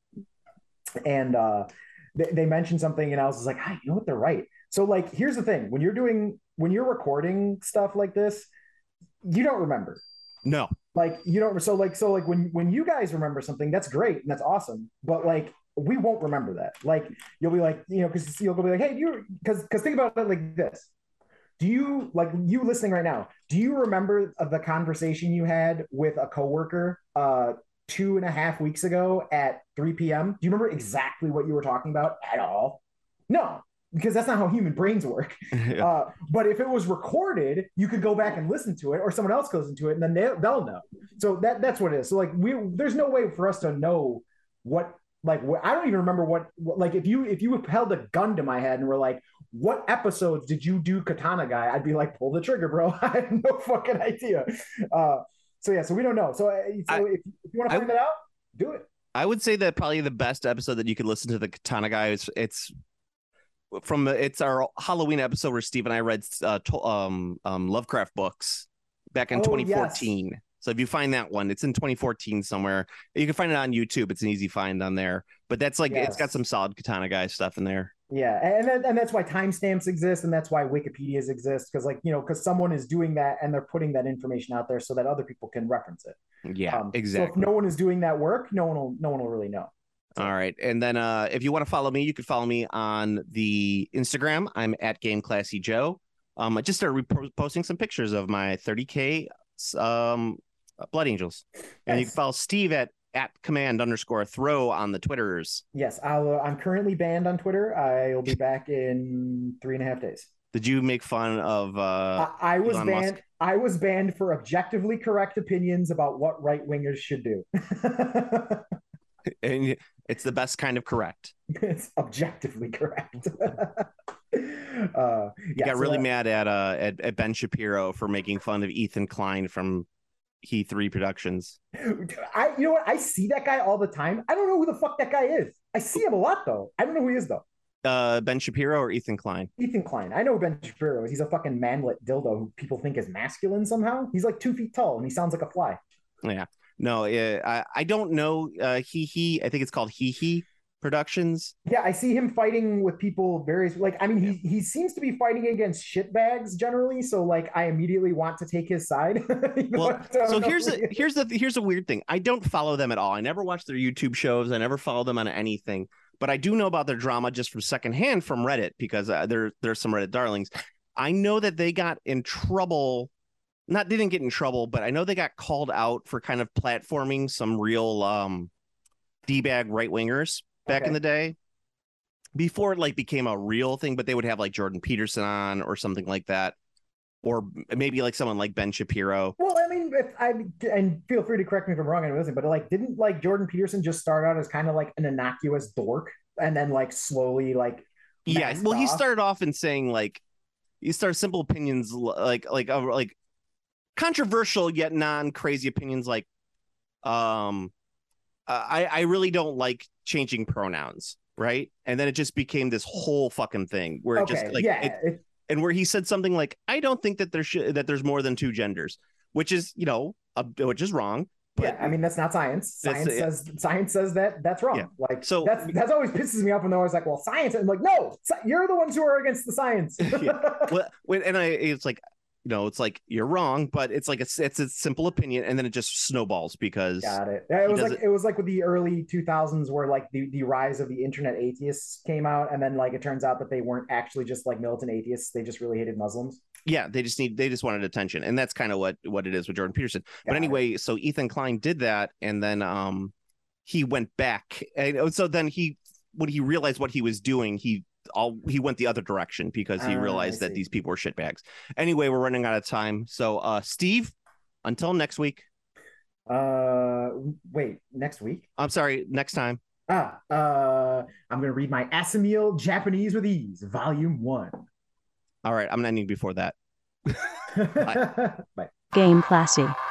C: And uh, they, they mentioned something, and I was just like, ah, you know what, they're right. So like, here's the thing: when you're doing when you're recording stuff like this, you don't remember.
B: no,
C: Like you don't. So like so like when when you guys remember something, that's great and that's awesome. But like we won't remember that. Like you'll be like, you know, because you'll be like, hey, you because because think about it like this. Do you like you listening right now? Do you remember the conversation you had with a coworker uh two and a half weeks ago at three p.m.? Do you remember exactly what you were talking about at all? No, because that's not how human brains work. Uh, but if it was recorded, you could go back and listen to it, or someone else goes into it, and then they, they'll know. So that that's what it is. So like we, there's no way for us to know what like what, I don't even remember what, what like if you if you held a gun to my head and were like, what episodes did you do Katana Guy? I'd be like, pull the trigger, bro. I have no fucking idea. Uh, so yeah, so we don't know. So, uh, so
B: I-
C: if, if you want to
B: I-
C: find that out, do it.
B: I would say that probably the best episode that you could listen to the Katana Guy is it's from the it's our Halloween episode where Steve and I read uh, to, um um Lovecraft books back in
C: Oh,
B: twenty fourteen. So if you find that one, it's in twenty fourteen somewhere. You can find it on YouTube. It's an easy find on there. But that's like it's got
C: Yes.
B: some solid Katana Guy stuff in there.
C: Yeah, and that, and that's why timestamps exist, and that's why Wikipedia's exist, because like you know, because someone is doing that and they're putting that information out there so that other people can reference it.
B: Yeah,
C: Um,
B: exactly.
C: So if no one is doing that work, no one will no one will really know.
B: All right. And then uh, if you want to follow me, you can follow me on the Instagram. I'm at Game Classy Joe. Um, I just started reposting some pictures of my thirty K um, Blood Angels. And you can
C: Nice.
B: follow Steve at at command underscore throw on the Twitters.
C: Yes, I'll, uh, I'm currently banned on Twitter. I'll be back in three and a half days.
B: Did you make fun of uh
C: I, I was
B: Elon
C: banned.
B: Musk?
C: I was banned for objectively correct opinions about what right wingers should do.
B: And it's the best kind of correct.
C: It's objectively correct. uh, yeah,
B: You got
C: so
B: really
C: that-
B: mad at uh at, at Ben Shapiro for making fun of Ethan Klein from He three Productions.
C: I, you know what? I see that guy all the time. I don't know who the fuck that guy is. I see him a lot though. I don't know who he is though.
B: Uh, Ben Shapiro or Ethan Klein?
C: Ethan Klein. I know who Ben Shapiro is. He's a fucking manlet dildo who people think is masculine somehow. He's like two feet tall and he sounds like a fly.
B: Yeah. No, uh, I I don't know. Uh, he he. I think it's called He He Productions.
C: Yeah, I see him fighting with people various like I mean he he seems to be fighting against shitbags generally, so like I immediately want to take his side.
B: Well, so here's the here's the here's a weird thing. I don't follow them at all. I never watch their YouTube shows. I never follow them on anything. But I do know about their drama just from secondhand from Reddit because uh, there there's some Reddit darlings. I know that they got in trouble. Not didn't get in trouble, but I know they got called out for kind of platforming some real um, D-bag right wingers back
C: Okay.
B: in the day before it like became a real thing. But they would have like Jordan Peterson on or something like that, or maybe like someone like Ben Shapiro.
C: Well, I mean, if I and feel free to correct me if I'm wrong, I'm listening, but like, didn't like Jordan Peterson just start out as kind of like an innocuous dork, and then like slowly like
B: Yeah,
C: masked
B: well, he
C: off?
B: started off in saying like he started simple opinions like like uh, like controversial yet non-crazy opinions like um uh, I I really don't like changing pronouns, right? And then it just became this whole fucking thing where it
C: Okay,
B: just like
C: yeah,
B: it,
C: it-
B: and where he said something like I don't think that there should that there's more than two genders, which is you know uh, which is wrong. But
C: yeah, I mean that's not science.
B: That's-
C: Science
B: yeah.
C: says science says that that's wrong.
B: Yeah.
C: Like
B: So-
C: that's that's always pisses me off when they're always like, well, science. I'm like, no, sci- you're the ones who are against the science.
B: Yeah. well, when, and I it's like you know it's like you're wrong, but it's like it's it's a simple opinion, and then it just snowballs because
C: Got it. Yeah, it
B: He
C: was
B: does
C: like it. was like with the early two thousands where like the, the rise of the internet atheists came out, and then like it turns out that they weren't actually just like militant atheists. They just really hated Muslims.
B: yeah, they just need they just wanted attention, and that's kind of what what it is with Jordan Peterson. But
C: Got it.
B: anyway, so Ethan Klein did that, and then um he went back, and so then he when he realized what he was doing, he all he went the other direction because he
C: Ah, I
B: realized that
C: see.
B: these people were shitbags. Anyway, we're running out of time, so uh Steve, until next week.
C: Uh, wait, next week?
B: I'm sorry, next time.
C: Ah, uh, I'm gonna read my Assamil Japanese with Ease, Volume One.
B: All right, I'm ending before that.
C: Bye.
A: Game Classy.